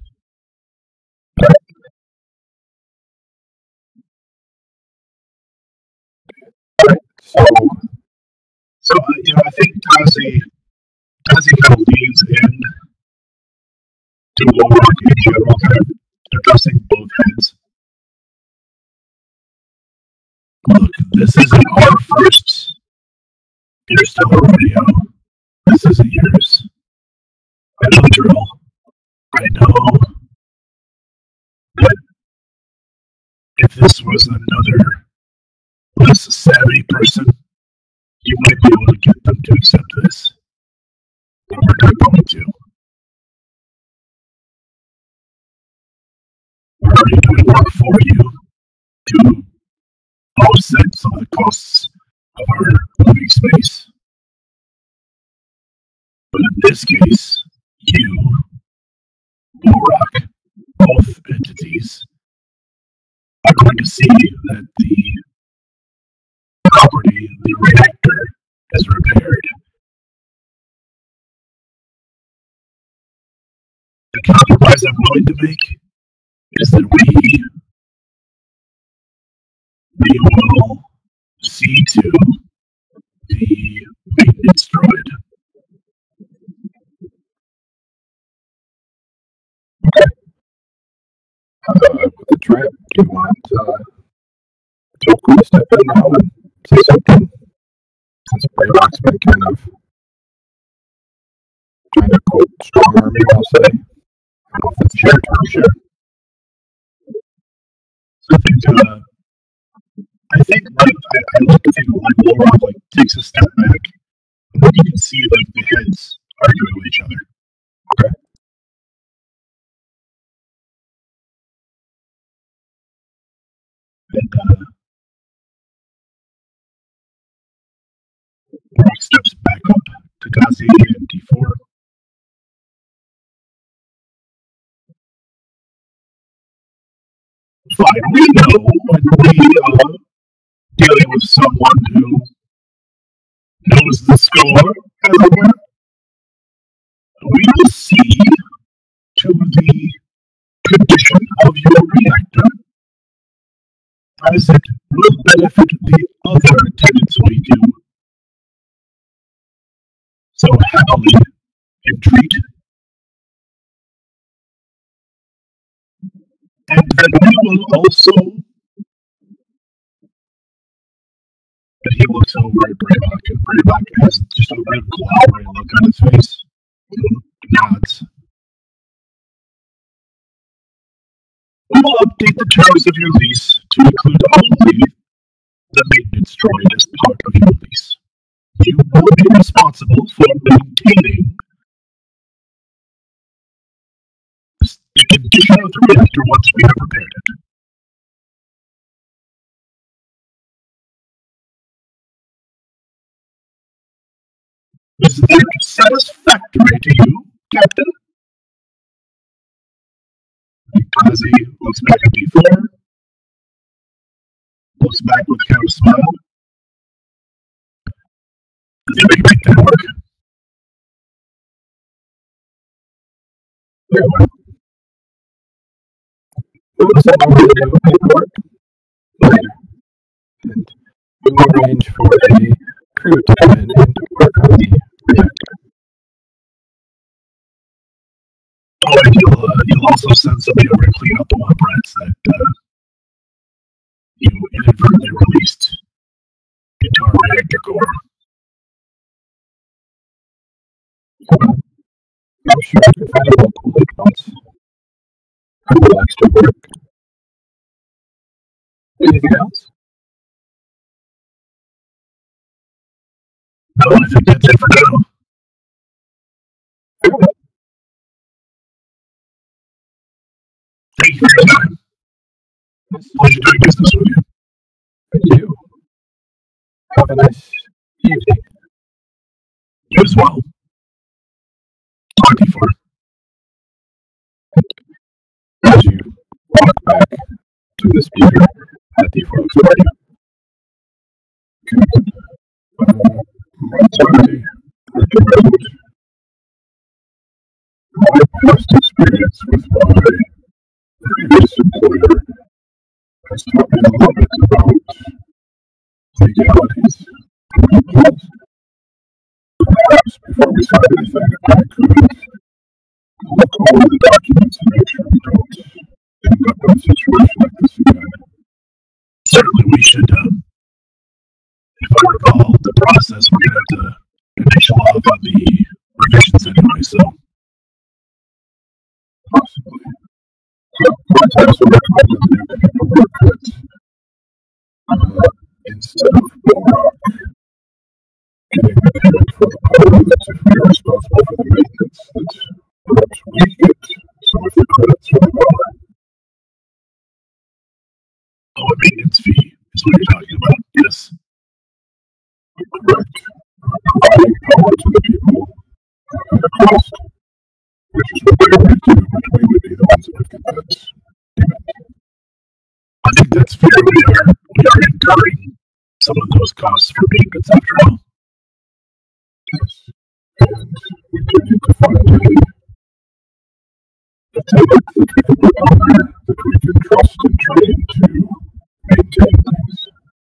So I think Tazi kind of leans in to Warlock in general, kind of addressing both heads. Look, this isn't our first interstellar radio. This isn't yours. I know the drill. I know. But if this was another less savvy person, you might be able to get them to accept this. But we're not going to. We're already doing work for you to offset some of the costs of our living space. But in this case, you, Warrock, both entities, are going to see that the property, the reactor, is repaired. The compromise I'm willing to make is that we will see to the maintenance droid. With the trip, do you want Toku to step in now and say something? Since Braylock's been kind of trying to quote strong army, I'll say. I don't know if it's your turn, sure. So I think I like to think like Warrock takes a step back, and then you can see the heads arguing with each other. Okay. And Warrock steps back up to Tazi and D4. Fine, we know when we are dealing with someone who knows the score, as it were. We will see to the condition of your reactor as it will benefit the other tenants we do so happily entreat. And then we will also. And he looks over at Braylock, and Braylock has just a real glowering look on his face. Nods. We will update the terms of your lease to include only the maintenance droid as part of your lease. You will be responsible for maintaining the condition of the reactor once we have repaired it. Is that satisfactory to you, Captain? Tazi looks back at D4, looks back with kind of a smile. I think we can make that work. Very well. We will send over the new paperwork later, and we will arrange for a crew to come in and work on the reactor. Oh, and you'll also send somebody over to clean up the womp rats that you inadvertently released into our reactor core. I'm sure I can find a local at once. I will extra work. Anything else? No, I think that's it for now. Thank you for your time. Pleasure doing business with you. And you. Have a nice evening. You as well. Talk to you for. As you walk back to the speaker at the folks party. Once I recommend my past experience with my previous employer has taught me a little bit about legalities and loopholes. Perhaps before we sign anything, I could look over the documents and make sure we don't end up in a situation like this again. Certainly we should, if I recall the process, we're going to have to initial off on the revisions anyway, so. Possibly. So, I also recommended the new paperwork that instead of Bulrock getting the payment for the power, that if we are responsible for the maintenance, that perhaps we get some of the credits for the power. Oh, a maintenance fee is what you're talking about, yes. Correct. Providing power to the people at a cost, which is what they would do, but we would be the ones that would get that payment. I think that's fair. We are incurring some of those costs for maintenance after all. Yes. And we do need to find a tenant that we can put on there that we can trust and train to maintain things.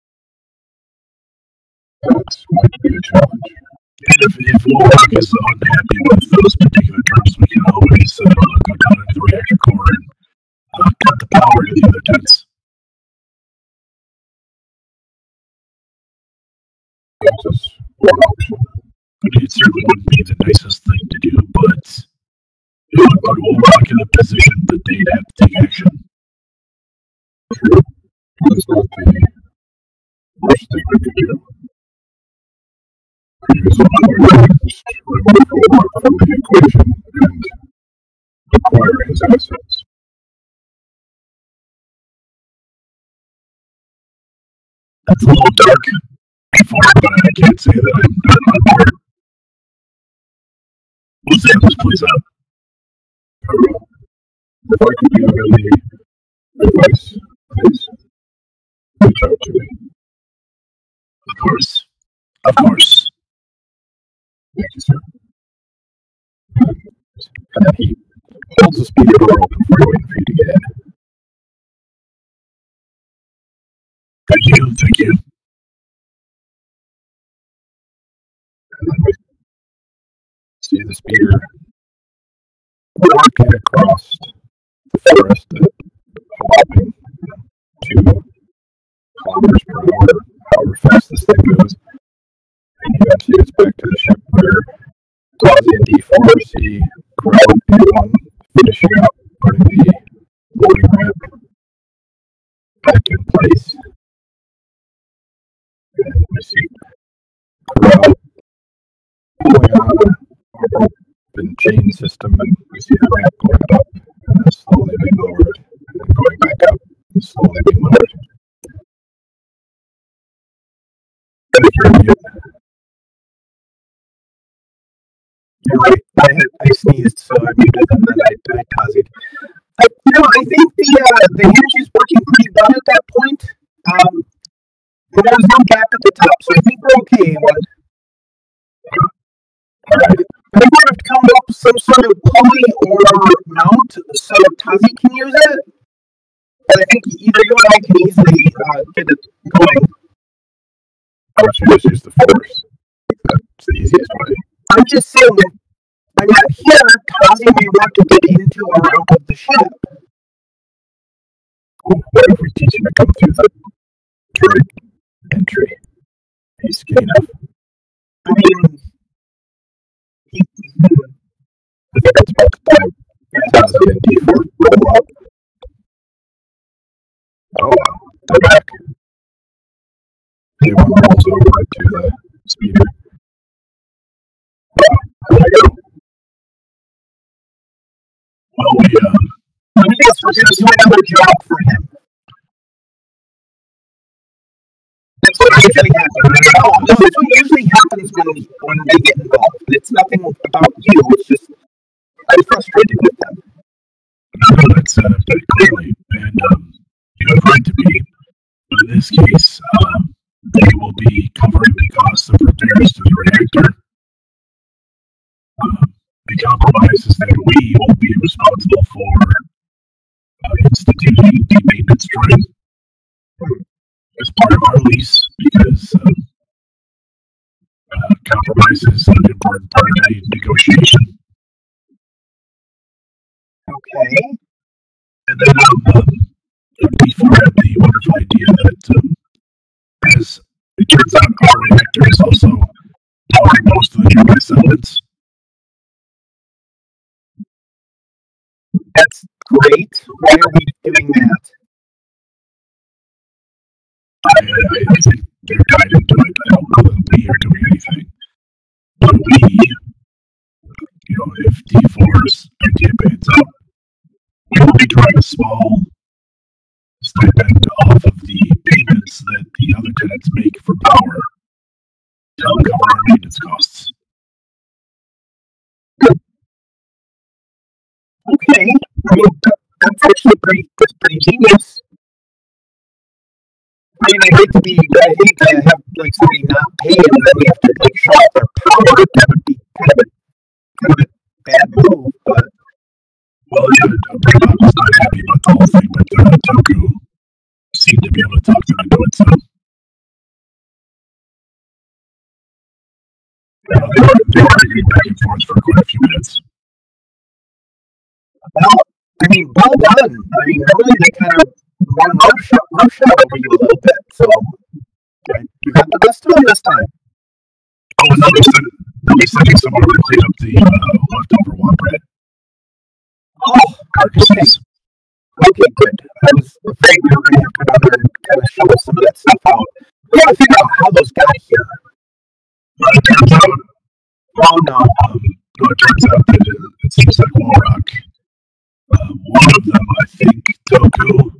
That might be a challenge. And if Wolrock is unhappy with those particular terms, we can always go down into the reactor core and cut the power to the other tents. That's just one option. I mean, it certainly wouldn't be the nicest thing to do, but it would put Wolrock in a position that they'd have to take action. True. That's not the worst thing we could do. Previous employer just remove Wolrock from the equation and acquire his assets. That's a little dark before, but I can't say that I'm not on board. We'll see how this plays out. If I could give any advice, please reach out to me. Of course. Of course. Thank you, sir. And then he holds the speaker door open for you, waiting for you to get in. Thank you. Thank you. And then we see the speeder walking across the forest at a whopping 2 kilometers per hour, however fast this thing goes. And eventually gets back to the ship where Tazi and D4 see Corral and B1 finishing up putting the loading ramp back in place. And we see Corral pulling on a rope and chain system, and we see the ramp going up and then slowly being lowered, and then going back up and slowly being lowered. And if you're mute, you're right. I sneezed, so I muted and then I Tazi'd. I think the hinge is working pretty well at that point. There's no gap at the top, so I think we're okay. Alright. I think we're going to have to come up with some sort of pulley or mount so Tazi can use it. But I think either you and I can easily get it going. I wish you just use the force. That's the easiest way. I'm just saying that when you're here, Tazi may want to get into or out of the ship. What if we teach him to come through the droid entry? He's skinny enough. I mean, I think that's about the time. Tazi and D4 roll up. Oh wow, they're back. Anyone rolls over to the speeder. How'd I go? Well, we, let me guess, we're going to do another job for him. That's what usually happens. No, that's what usually happens when they get involved. It's nothing about you, it's just, I'm frustrated with them. No, that's very clearly, and you have right to be, but in this case, they will be covering the cost of repairs to the reactor. The compromise is that we will be responsible for instituting the maintenance droid as part of our lease, because compromise is an important part of any negotiation. Okay. And then before I had the wonderful idea that as it turns out our reactor is also powering most of the nearby settlements. That's great. Why are we doing that? I think they're tied into it. I don't know that we are doing anything. But we, if D4's idea pans out, we will be drawing a small stipend off of the payments that the other tenants make for power to help cover our maintenance costs. Okay. I mean, that's actually pretty genius. I mean, I hate to have like somebody not pay and then we have to like shut off their power. That would be kind of a bad move, but. Well, yeah, Brandon was not happy about the whole thing, but Toku seemed to be able to talk them into it, so. They were arguing back and forth for quite a few minutes. Well, I mean, well done. I mean, normally they kind of run roughshod over you a little bit, so you got the best of them this time. Oh, and they'll be sending someone over to clean up the leftover Womp-Rat carcasses. Okay, good. I was afraid we were going to have to go there and kind of show some of that stuff out. We got to figure out how those got here. It turns out, it turns out that it seems like Walrock. One of them, I think, Toku,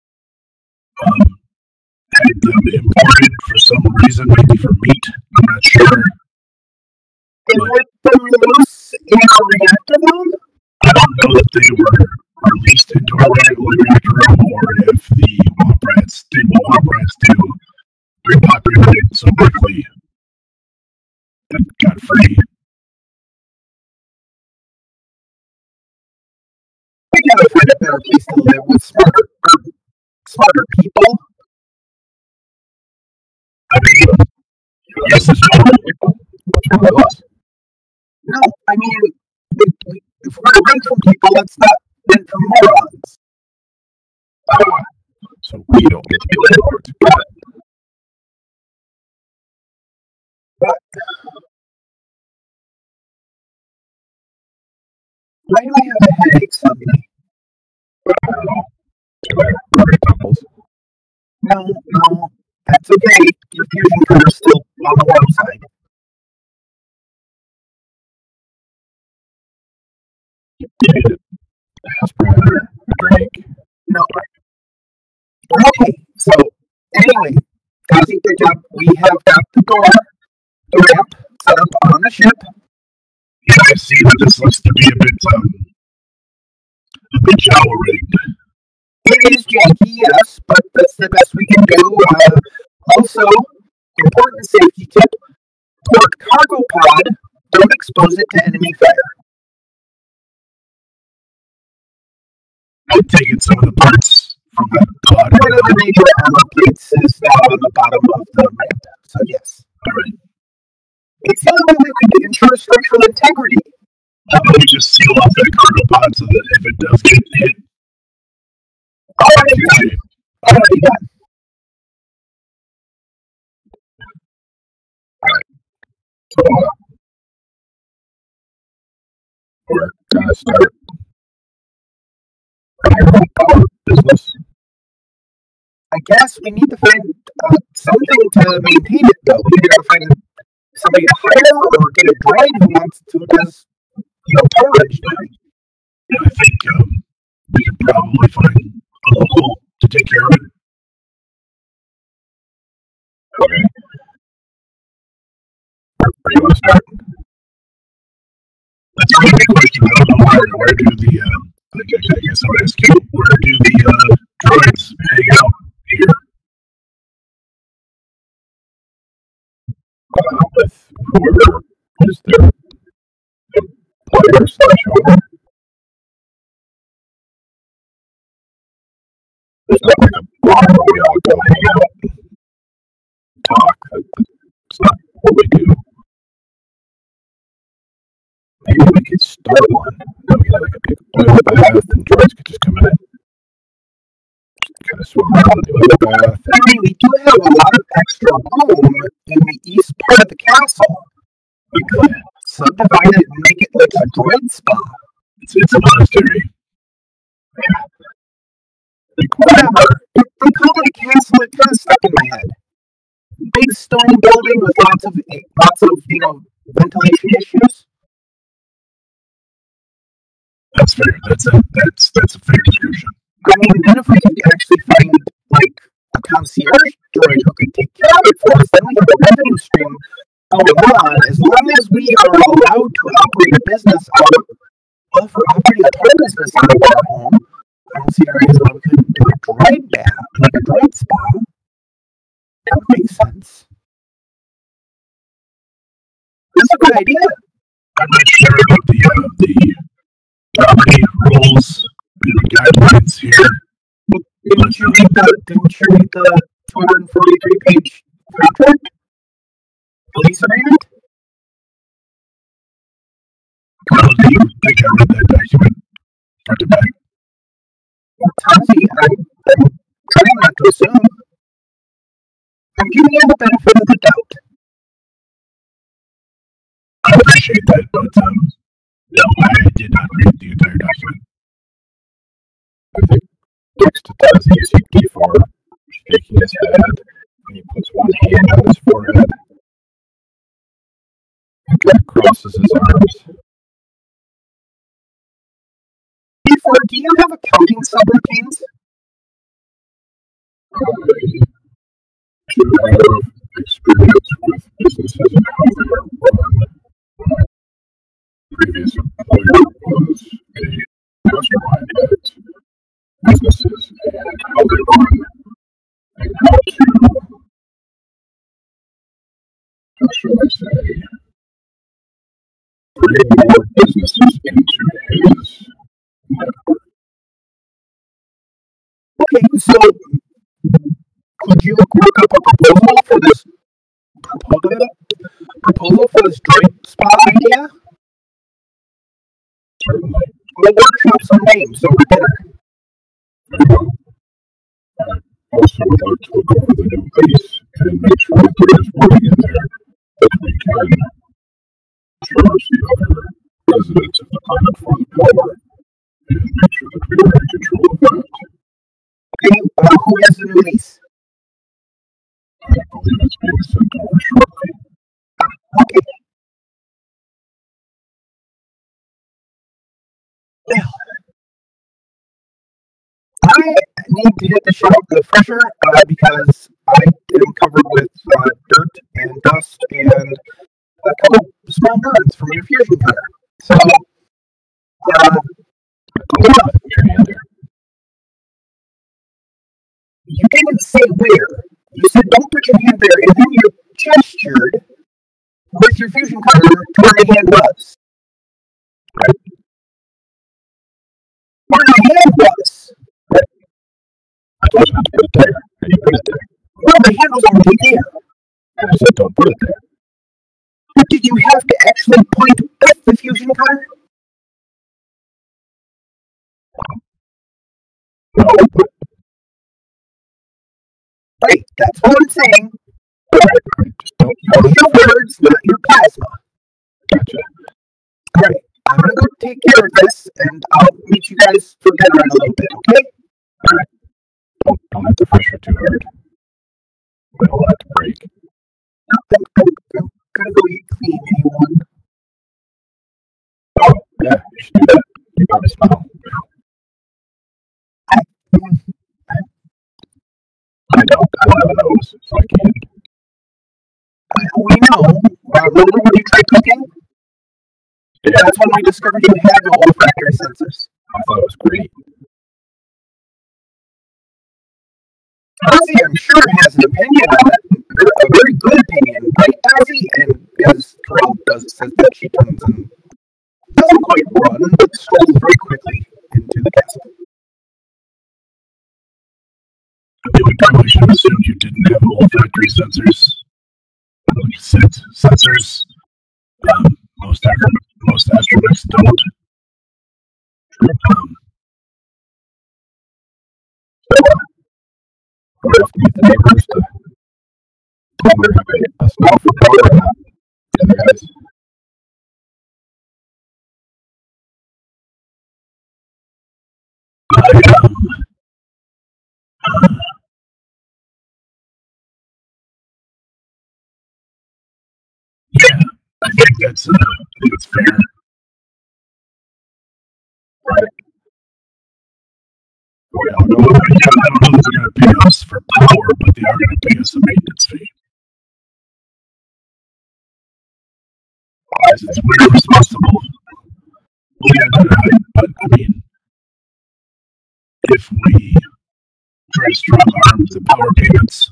had them imported for some reason, maybe for meat. I'm not sure. They let them loose in a reactor room? I don't know that they were released into a reactor room, or if the Womp-Rats did what Womp-Rats do, repopulated so quickly that got free. We gotta find a better place to live with smarter people. I mean, yes, there's smarter people. What's wrong with us? No, I mean, if we're going to rent from people, let's not rent from morons. So we don't get to be landlords. But why do I have a headache suddenly? I don't know. Too many rubber temples. No, that's okay. Your fusion core is still on the warm side. You need a aspirin or a drink. No. Okay, so anyway, Tazi, good job. We have got the ramp set up on the ship. Yeah, I see that this looks to be a bit Jawa rigged. is janky, yes, but that's the best we can do. Also, important safety tip, port cargo pod, don't expose it to enemy fire. I've taken some of the parts from that pod. One of the major armor plates is now on the bottom of the ramp, so yes. Alright. It's the only way we could ensure structural integrity. How about we just seal off that cargo pod so that if it does get hit, Already done. Already done. So we're gonna start our own business. I guess we need to find something to maintain it, though. We either gotta find somebody to hire or get a droid who wants to does, power engineering. yeah, I think we could probably find a local to take care of it. Okay. Where do you want to start? That's a really good question. I don't know where do the I guess I would ask you, where do the droids hang out here? With whoever is their employer slash owner. There's not like a bar where we all go hang out and talk. That's not what we do. Maybe we could start one. Then we could have like a big oil bath and droids could just come in. Just kind of swim around in the oil bath. I mean, we do have a lot of extra room in the east part of the castle. We could subdivide it and make it like a droid spa. It's a monastery. Whatever. They called it a castle. It kind of stuck in my head. Big stone building with lots of ventilation issues. That's fair. That's a fair description. I mean, then if we could actually find like a concierge droid who could take care of it for us, then we have a revenue stream going on. As long as we are allowed to operate a business if we're operating a total business out of our home, I don't see any reason why we couldn't do a droid bath, like a droid spa. That would make sense. That's a good idea. I'm not sure about the property rules and guidelines here. Didn't you read the 243-page contract? Lease agreement? Well, do you think I read that document front to back? Well, Tazi, I'm trying not to assume. I'm giving you the benefit of the doubt. I appreciate that, but no, I did not read the entire document. I think next to Tazzy you see D4 shaking his head, and he puts one hand on his forehead and kind of crosses his arms. D4, do you have accounting subroutines? I do have experience with businesses and how they are run. My previous employer was a mastermind at businesses and how they run and how shall I say, bring more businesses into his network. Okay, so could you work up a proposal for this droid spa idea? Certainly. We'll workshop some names over dinner. Very well. I also would like to look over the new lease and make sure that there is wording in there that we can charge the other residents of the planet for the power and make sure that we are in control of that. Okay, who has the new lease? I believe it's being sent over shortly. Okay. Well, I need to hit the shop refresher because I am covered with dirt and dust and a couple small burns from your fusion cutter. So, Go ahead, put your hand there. You didn't say where. You said don't put your hand there, and then you gestured with your fusion cutter to where my hand was. Right. Where my hand was. Right. I told you not to put it there, and you put it there. Well, my hand was already there. And I said don't put it there. But did you have to actually point with the fusion cutter? No, but Right, that's what I'm saying. right. Just don't Use your words, not your plasma. Gotcha. Alright, I'm gonna go take care of this, and I'll meet you guys for dinner in a little bit, okay? Alright. Don't hit the pressure too hard. We don't want it to break. No, I'm gonna go eat clean, anyone. Oh, yeah, you should do that. You probably smell. I don't have a nose, so I can't. We know. Remember when you tried cooking? Yeah, That's when we discovered you had no olfactory sensors. I thought it was great. Ozzy, I'm sure, has an opinion on it. A very good opinion, right, Ozzy? And as Carol does, says that she turns and doesn't quite run, but strolls very quickly into the castle. I mean, we probably should have assumed you didn't have olfactory sensors. Like scent sensors. Most astronauts don't. We're have to meet the neighbors to tell them they're going to pay us more for power or not. The other guys. Yeah, I think that's fair. Right. I don't know if they're going to pay us for power, but they are going to pay us a maintenance fee. Since we're responsible. Well, yeah, no, right. But I mean, if we try to strong arm the power payments,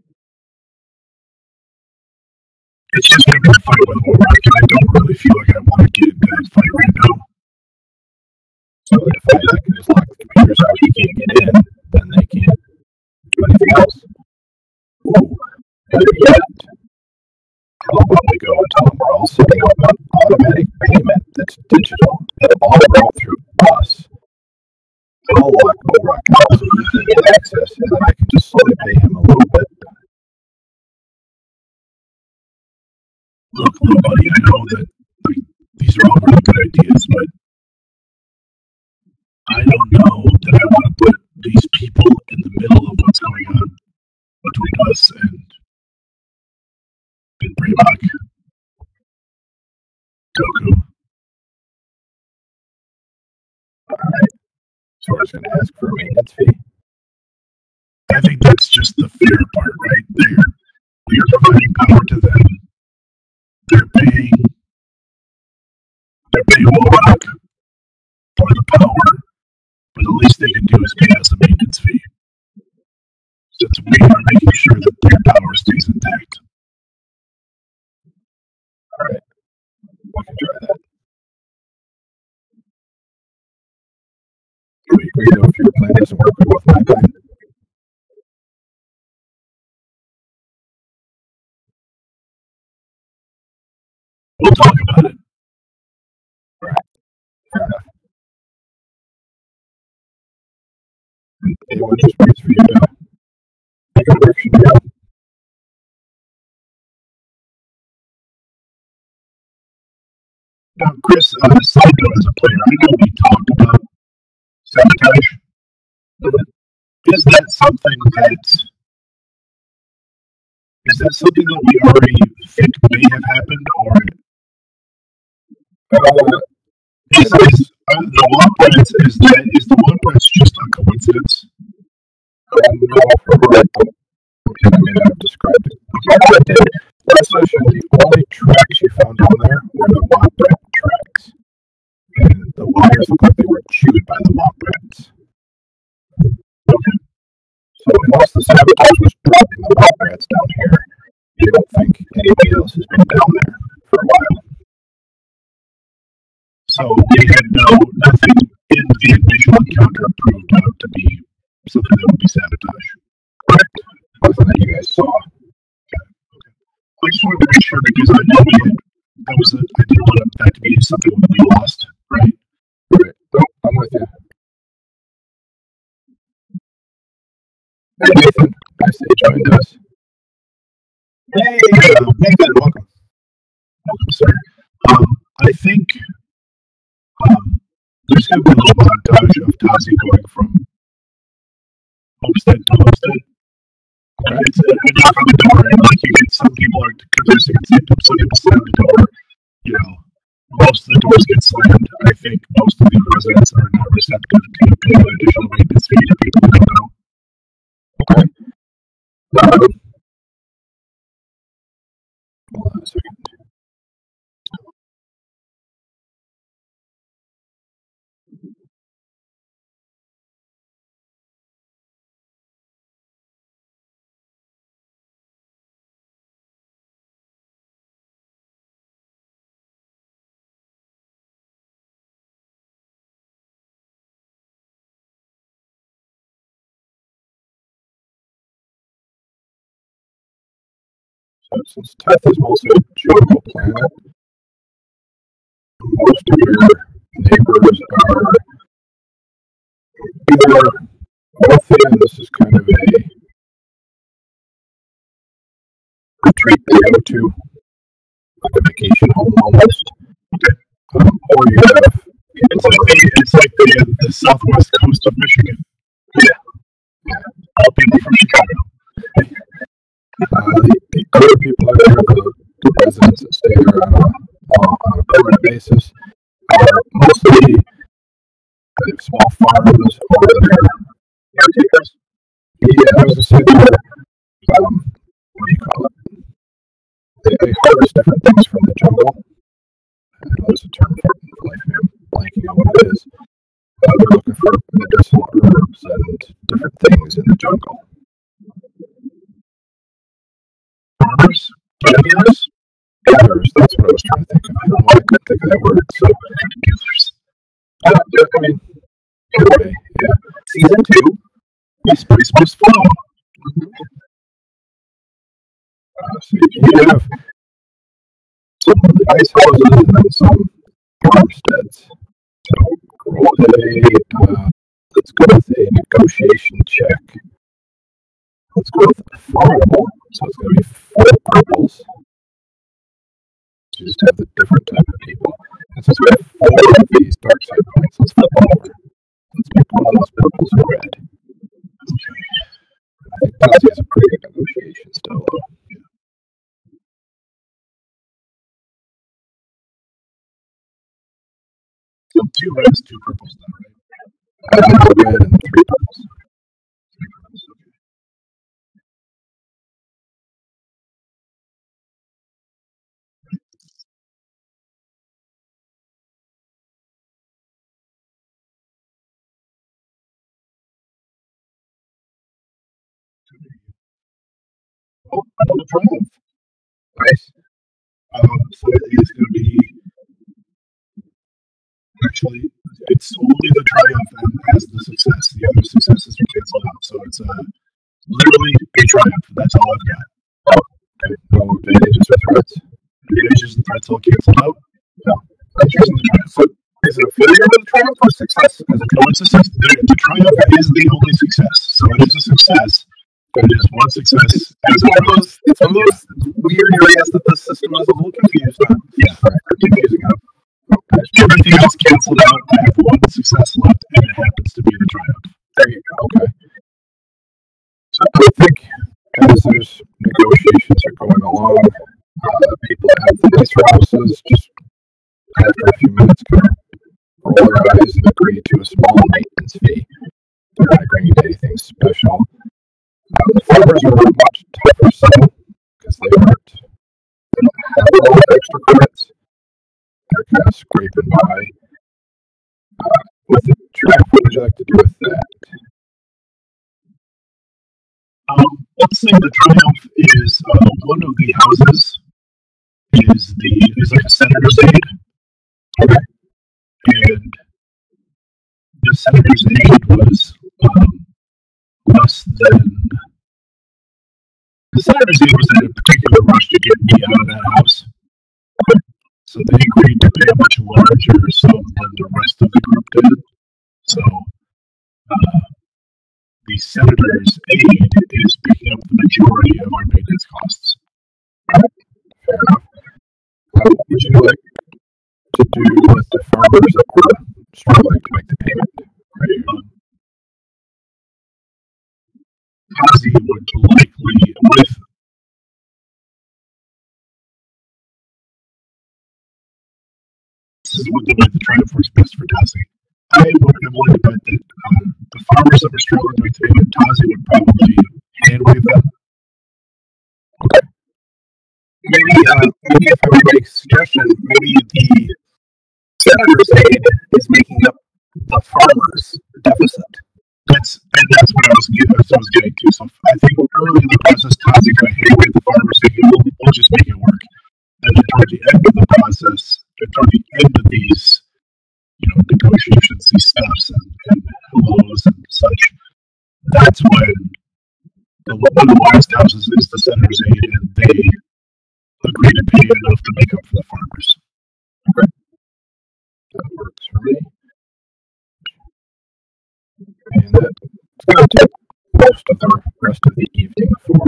it's just going to be a fight with Warrock, and I don't really feel like I want to get into that fight right now. So if I can just lock the computers out, he can't get in, then they can't do anything else. Ooh, better yet, how about we go and tell them we're all setting up an automatic payment that's digital, that'll all go through us. I'll lock Warrock out so he can get access, and then I can just slowly pay him a little bit. Look, buddy, I know that these are all really good ideas, but I don't know that I want to put these people in the middle of what's going on between us and Braylock. Goku. Alright, so we're just going to ask for a maintenance fee. I think that's just the fair part, right there. We are providing power to them. They're paying Warrock for the power, but the least they can do is pay us a maintenance fee. Since we are making sure that their power stays intact. Alright, we can try that. Do we agree though if your plan doesn't work, we both my plan? We'll talk about it. Right. Fair enough. Anyone just waits for you to take a direction to go. Now, Chris, side note as a player, I know we talked about sabotage. Is that something that we already think may have happened, or is the Womprats, is the Womprats just a coincidence? No, right. I may not have described it. I did. Last session, the only tracks you found on there were the Womprat tracks. And the wires looked like they were chewed by the Womprats. Okay. So unless the sabotage was dropping the wild rats down here, you don't think anybody else has been down there for a while. So they had nothing in the initial encounter proved out to be something that would be sabotage. Correct. Nothing that you guys saw. I just wanted to make sure because I know I didn't want that to be something that we lost, right? Right. Oh, I'm with you. Hey Nathan, nice that you joined us. Hey Nathan, welcome. Welcome, sir. I think there's going to be a little montage of Tazi going from homestead to homestead. It's a knock on the door, and like you get some people are conversing, and some people slam the door. You know, most of the doors get slammed. I think most of the residents are not receptive to paying additional maintenance fee to people who don't know. Okay. Hold on a second. So since Teth is mostly a jungle planet, most of your neighbors are either wealthy, and this is kind of a retreat they go to, like a vacation home almost. Or you have It's like the southwest coast of Michigan. Yeah. All people from Chicago. The other people that are the residents that stay there on a permanent basis are mostly small farms or they're caretakers. Yeah, I was going to say they're, what do you call it? They harvest different things from the jungle. I know there's a term for it in life, I'm blanking on what it is. They're looking for medicinal herbs and different things in the jungle. Farmers? Gatherers? Gatherers, that's what I was trying to think of. I don't know why I couldn't think of that word. So, Gatherers. I mean, anyway, yeah. Season 2, Space Force Flow. So you have some really nice houses and then some farmsteads. So roll let's go with a negotiation check. Let's go with affordable. So it's going to be 4 purples. You just have the different type of people. And since we have 4 of these dark side points, let's flip them over. Let's make one of those purples a red. I think Tazi has a pretty good negotiation still, though. So 2 reds, 2 purples now, right? A red and 3 purples. 3 purples, okay. Oh, another triumph. Nice. So it is going to be actually, it's only the triumph that has the success. The other successes are canceled out. So it's literally a triumph. That's all I've got. Okay. No advantages or threats. Advantages and threats all canceled out. No. I'm choosing the triumph. So is it a failure with the triumph or success? The triumph is the only success. So it is a success. But it is one success. It's one of those weird areas that the system is a little confused on. Yeah. Or confusing on. Okay. Everything else canceled out. I have one success left, and it happens to be the triumph. There you go. Okay. So I think as those negotiations are going along, people that have the nicer houses just after a few minutes kind of roll their eyes and agree to a small maintenance fee. They're not agreeing to anything special. The farmers are much tougher sell because they don't have a lot of extra credits. They're kind of scraping by. With the trap, what would you like to do with that? say the Triumph is one of the houses is like a senator's aide. Okay. And the senator's aide was less than the senator's aide was in a particular rush to get me out of that house. Okay. So they agreed to pay a much larger sum than the rest of the group did. So the senator's aide is picking up the majority of our maintenance costs. Fair enough. What would you like to do with the farmers that were struggling to make the payment? Tazi would likely, with this is what the Triumph works best for Tazi. I would have willing to bet that the farmers that were struggling to make the payment, Tazi would probably hand wave them. Okay. Maybe if I may make a suggestion, maybe the senator's aide is making up the farmers' deficit. That's what I was getting to. So I think early in the process, Tazi kind of hand waved the farmers, thinking we'll just make it work. And then toward the end of the process, toward the end of these, negotiations, these steps and hellos and such, that's when one of the last houses is the senator's aide, and they agree to pay enough to make up for the farmers. Okay. That works for me. And that's going to take most of the rest of the evening for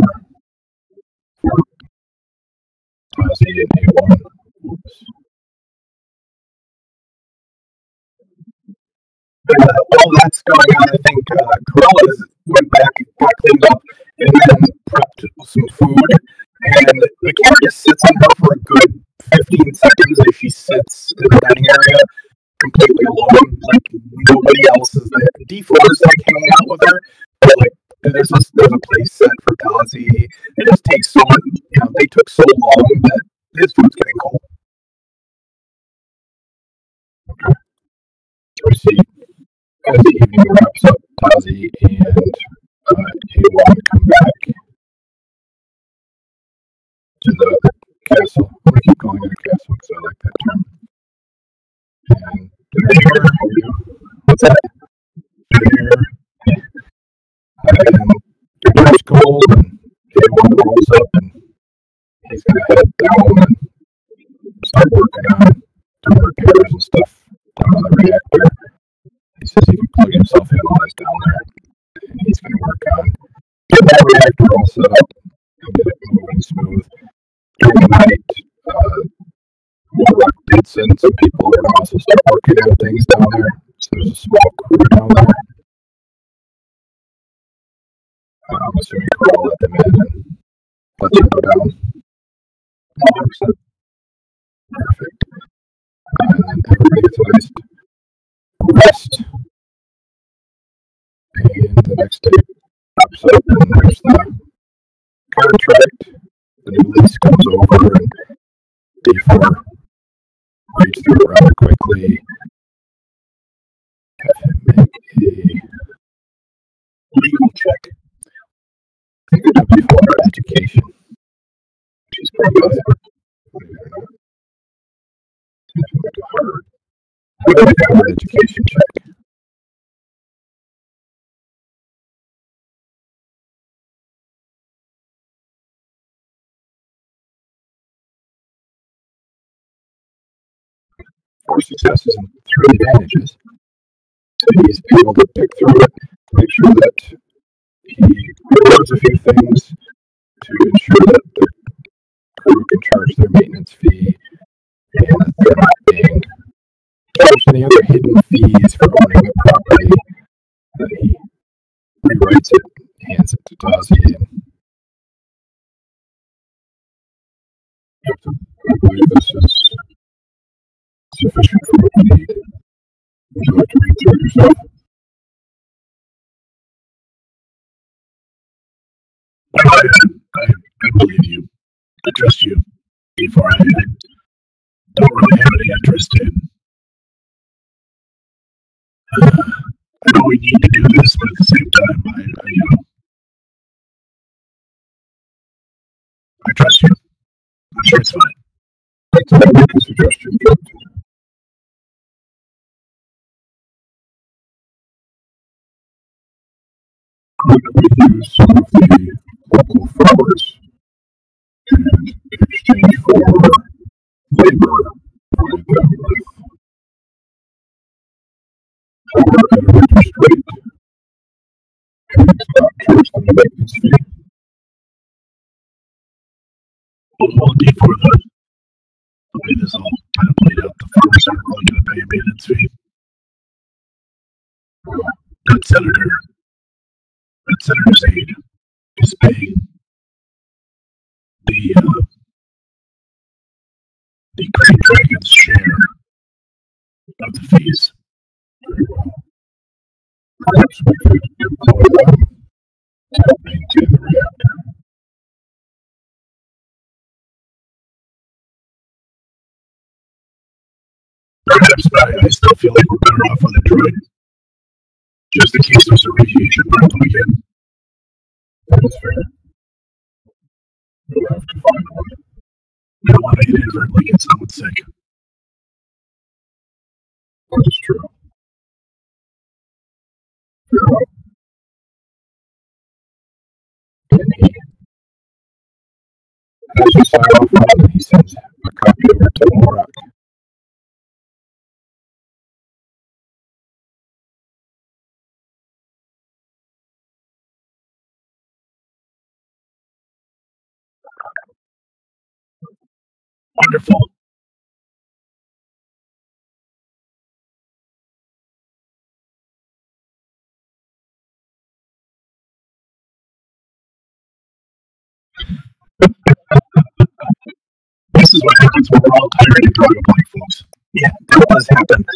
Tazi and A1. Oops. While that's going on, I think Corellas went back, got cleaned up, and then prepped some food. And the camera just sits on her for a good 15 seconds as she sits in the dining area, completely alone. Like nobody else is there. D4 is like hanging out with her, but like there's a place set for Tazi. It just takes so much. They took so long that his food's getting cold. Okay. We see. As the evening wraps up, Tazi and A1 come back to the castle. I'm going to keep calling it a castle because I like that term. And what's that? And the door's cold, and A1 rolls up, and he's going to head down and start working on doing repairs and stuff down on the reactor. He says he can plug himself in while he's down there, and he's going to work on getting that reactor all set up and get it moving smooth. During the night, Warrock did send some people over to also start working on things down there, so there's a small crew down there. I'm assuming Corral let them in and let them go down. 100%. Perfect. And then everybody gets a nice rest. And the next day pops up and there's the contract. The new lease comes over and D4 reads through it rather quickly. Have him make a legal check. I think it'd be for her education. She's probably a hard education check. Four successes and 3 advantages. So he's able to pick through it, make sure that he reloads a few things to ensure that the crew can charge their maintenance fee and that they're not being charged any other hidden fees for owning the property. That he rewrites it, hands it to Tazi, and I believe this is sufficient for what we need. Would you like to read through it yourself? I believe you. I trust you. Before I don't really have any interest in. I know we need to do this, but at the same time, I trust you. I'm sure it's fine. Can I make a suggestion, Captain? Could we use some of the local farmers and in exchange for labor, provide them with power at a reduced rate and not charge them a maintenance fee? Well, for the way this all kind of played out, the farmers aren't really going to pay a maintenance fee. That senator's aide is paying the Green Dragon's share of the fees. Very well. Perhaps we could employ them to help maintain the reactor. Perhaps, but I still feel like we're better off on the droid. Just in case there's a radiation problem again. That is fair. We'll have to find one. We don't want to inadvertently get someone sick. That is true. Very well. As you sign off on, he sends a copy over to Morak. Wonderful. This is what happens when we're all tired and drunk, folks. Yeah, that does happen.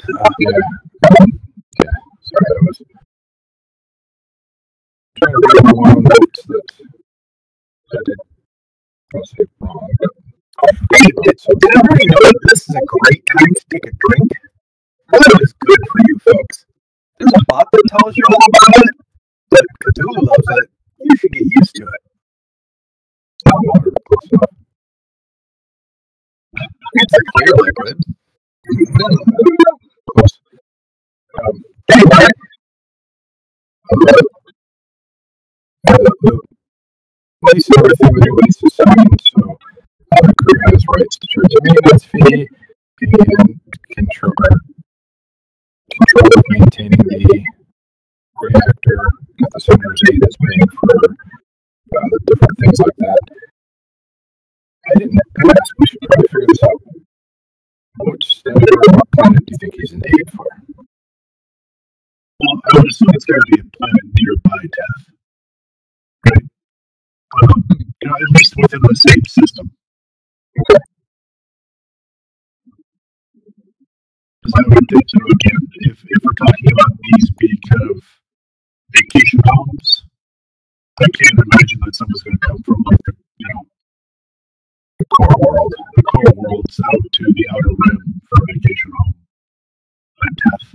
Sorry, I was trying to read my own notes that I did. I was wrong, but Did everybody know that this is a great time to take a drink? That is good for you folks. There's a bot that tells you all about it, but Cthulhu loves it. You should get used to it. it's not water close enough. It's a clear liquid. Close. Anyway, the lease and everything, the new lease is signed, so the crew has rights to charge a maintenance fee and control of maintaining the reactor. Got the senator's aid is paying for the different things like that. I didn't ask. We should probably figure this out. Which senator or what planet do you think he's an aide for? Well, I would assume it's got to be a planet nearby Death. Right? At least within the same system. Okay. Because I would think, again, if we're talking about these being kind of vacation homes, I can't imagine that someone's going to come from like the core world. The core world's out to the outer rim for a vacation home. On Death.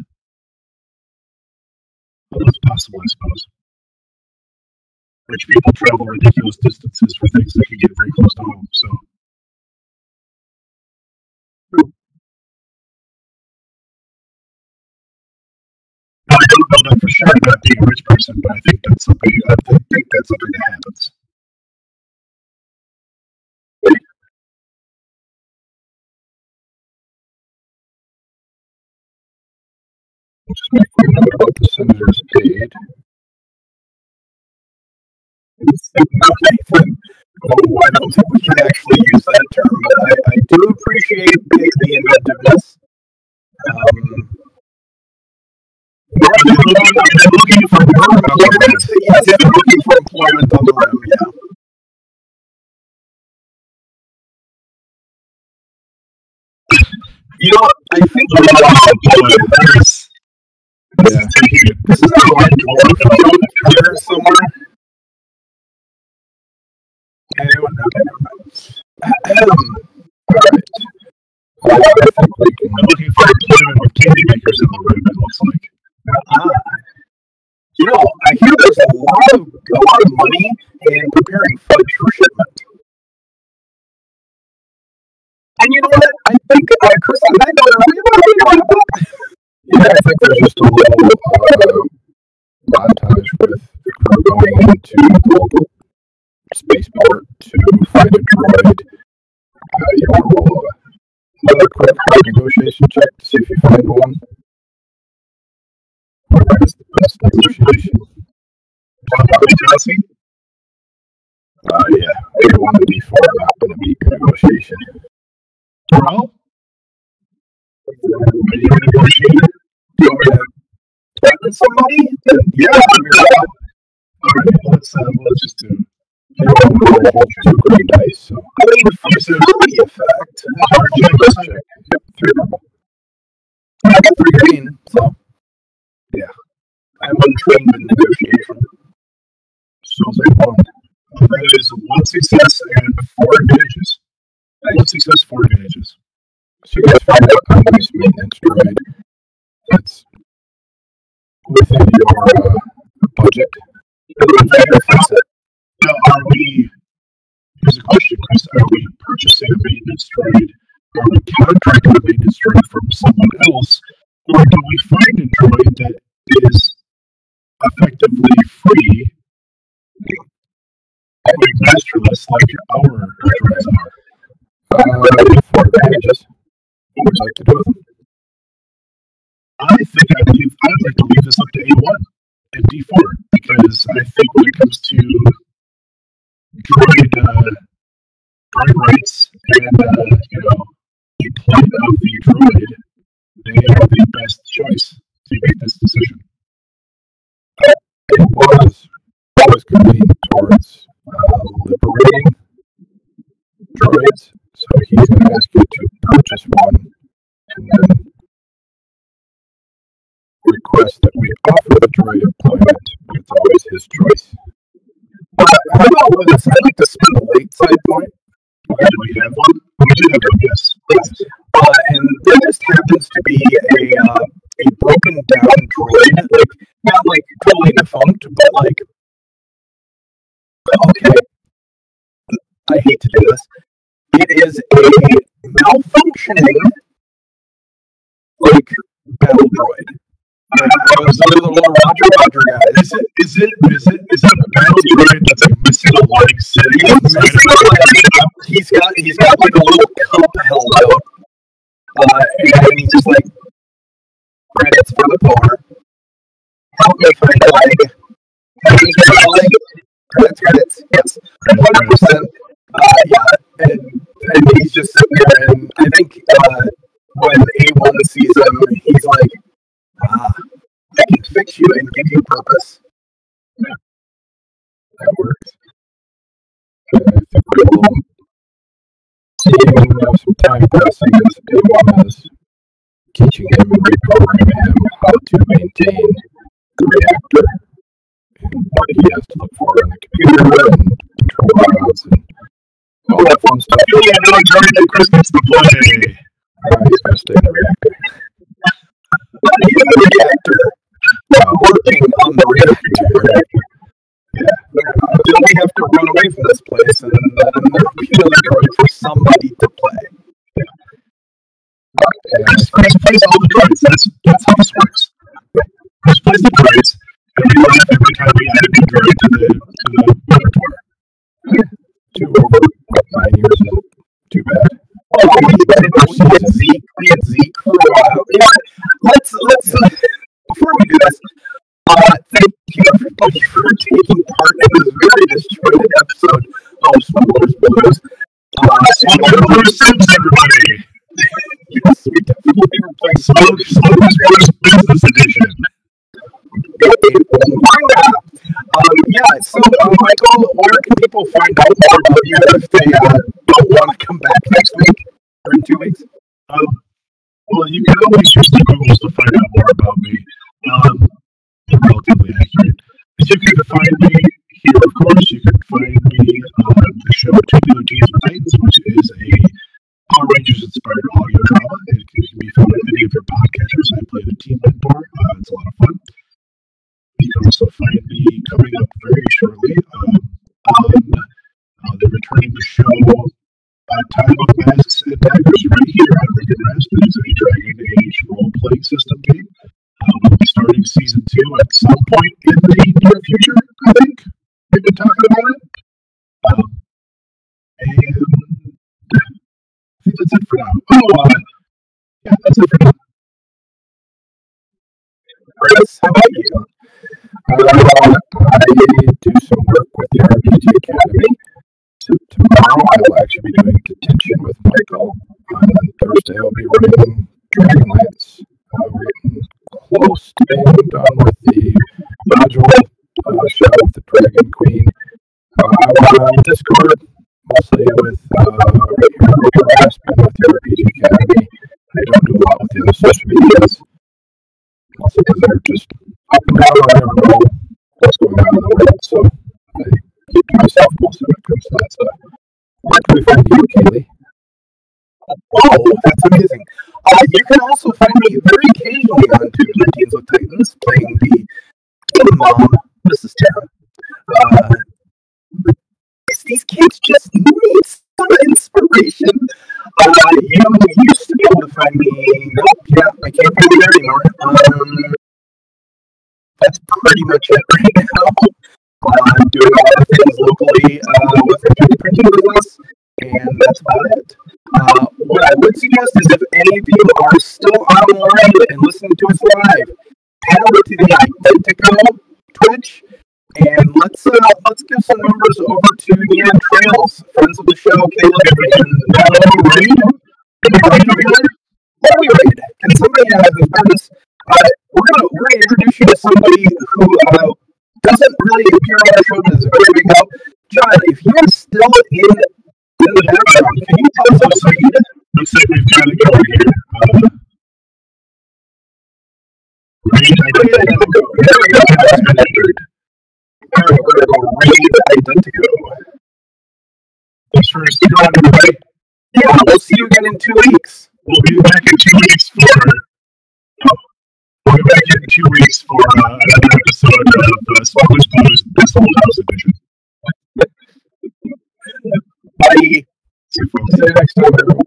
Well, that's possible, I suppose. Rich people travel ridiculous distances for things that can get very close to home, so. Now, I don't know that for sure about being a rich person, but I think that's something that happens. Just make a note about the senator's aid. Nathan, I don't think we can actually use that term, but I do appreciate the inventiveness. They're looking for employment on the rim. Yes, they're looking for employment on the rim, yeah. I think this is a red dwarf here somewhere. Anyone? Okay, never mind. Alright. I think we can. I'm looking for employment with candy makers in the room, it looks like. I hear there's a lot of money in preparing fudge for shipment. And you know what? I think, Chris, on that note, are we about to wrap up? Yeah, I think there's just a little montage with the crew going into the local spaceport to find a droid. You want to roll another quick hard negotiation check to see if you find one. Whoever has the best negotiation. Chelsea? Yeah, everyone in D4 not going to beat your negotiation. Terrell? Are you a negotiator? Do you want me to threaten somebody? Then yeah, I'm your up. Alright, let's just do it. Everyone will hold 2 green dice, so. I mean, for futility effect. Hard check. Yep, 3 purple. I got 3 green, so. Yeah. I'm untrained in negotiation. So say 1. That is 1 success and 4 advantages. 1 success, 4 advantages. So you guys find out a nice maintenance droid that's within your budget. Now, here's a question, Chris. Are we purchasing a maintenance droid? Are we contracting a maintenance droid from someone else? Or do we find a droid that is effectively free, like masterless, like our droids are? 4 advantages. What would you like to do with them? I think I'd like to leave this up to A1 and D4, because I think when it comes to droid rights and the plight of the droid, they are the best choice to make this decision. It was always going to lean towards liberating droids, so he's going to ask you to purchase one and then request that we offer the droid employment, but it's always his choice. How about with this? I'd like to spend a late side point. Okay, do we have one? We do have one, yes. And there just happens to be a broken down droid, like not like totally defunct, but like okay. I hate to do this. It is a malfunctioning like battle droid. I was one of the little Roger guys. Is it a battle droid that's like missing a leg sitting inside of it? He's got like a little cup held out. And he's just like, credits for the poor. Help me find a leg. Credits, yes. 100%. Yeah. And he's just sitting there, and I think when A1 sees him, he's like, I can fix you and give you purpose. Yeah. That works. I think we'll seeing some time passing as A1 is teaching him and reprogramming him how to maintain the reactor and what he has to look for on the computer and control rods and all that fun stuff. Yeah, no, Jordan, Chris gets the play. He's got to stay in the reactor. He's in the reactor. Working on the reactor. Yeah. Until we have to run away from this place, and then there'll be another droid for somebody to play. Chris plays all the droids. That's how this works. Chris plays the droids, and we laugh every time we add a new droid to the repertoire. 2 over 9 years isn't too bad. Oh, we had Zeke for a while. You know what? Let's before we do this, thank you everybody for taking part in this very disjointed episode of Smugglers Blues. Smugglers Blues Sims, everybody! Yes, we definitely were playing Smugglers Blues Business Edition. Yeah, so Michael, where can people find out more about you if they don't want to come back next week or in 2 weeks? Well, you can always use the Googles to find out more about me. They're relatively accurate. But you can find me here, of course. You can find me on the show Tubular Teens with Titans, which is a Power Rangers-inspired audio drama. It can be found on any of your podcatchers. I play the team mentor. It's a lot of fun. You can also find me coming up very shortly on the returning show Time of Masks and Daggers right here on Rick and Rasputin's a Dragon Age role-playing system game. We'll be starting season 2 at some point in the near future, I think. We've been talking about it. And I think that's it for now. Yeah, that's it for now. Chris, how about you? I do some work with the RPG Academy. So tomorrow I will actually be doing detention with Michael. And then Thursday I'll be running Dragonlance. We're getting close to being done with the module show with the Dragon Queen. I'm on Discord, mostly with Rick and Rasputin with the RPG Academy. I don't do a lot with the other social medias. Also because they're just up and down. I never know what's going on in the world, so I keep to myself most of it comes to that stuff. Where can we find you, Kaylee? Oh, that's amazing. You can also find me very occasionally on Tunes and Teens with Titans, playing the Teen Mom, Mrs. Tara. These kids just need some inspiration. You used to be able to find me. Nope, yeah, I can't find you there anymore. That's pretty much it right now. I'm doing a lot of things locally with the 3D printing business, and that's about it. What I would suggest is if any of you are still online and listening to us live, head over to the Identico Twitch, and let's give some numbers over to Neon Trails, friends of the show, Caleb and Reed. What do we raid? Can somebody who's done this? We're gonna introduce you to somebody who doesn't really appear on our show, but is a very big help. John, if you are still in the background, can you tell us what Reed? Looks like we've got it going here. Reed, there we go. Has been entered. All right, we're going to go Reed Identico. Thanks for sticking around, everybody. Yeah, we'll see you again in 2 weeks. We'll be back in 2 weeks for another episode of Smuggler's Blues, This Old House Edition. Bye. See you folks. See you next time, everyone.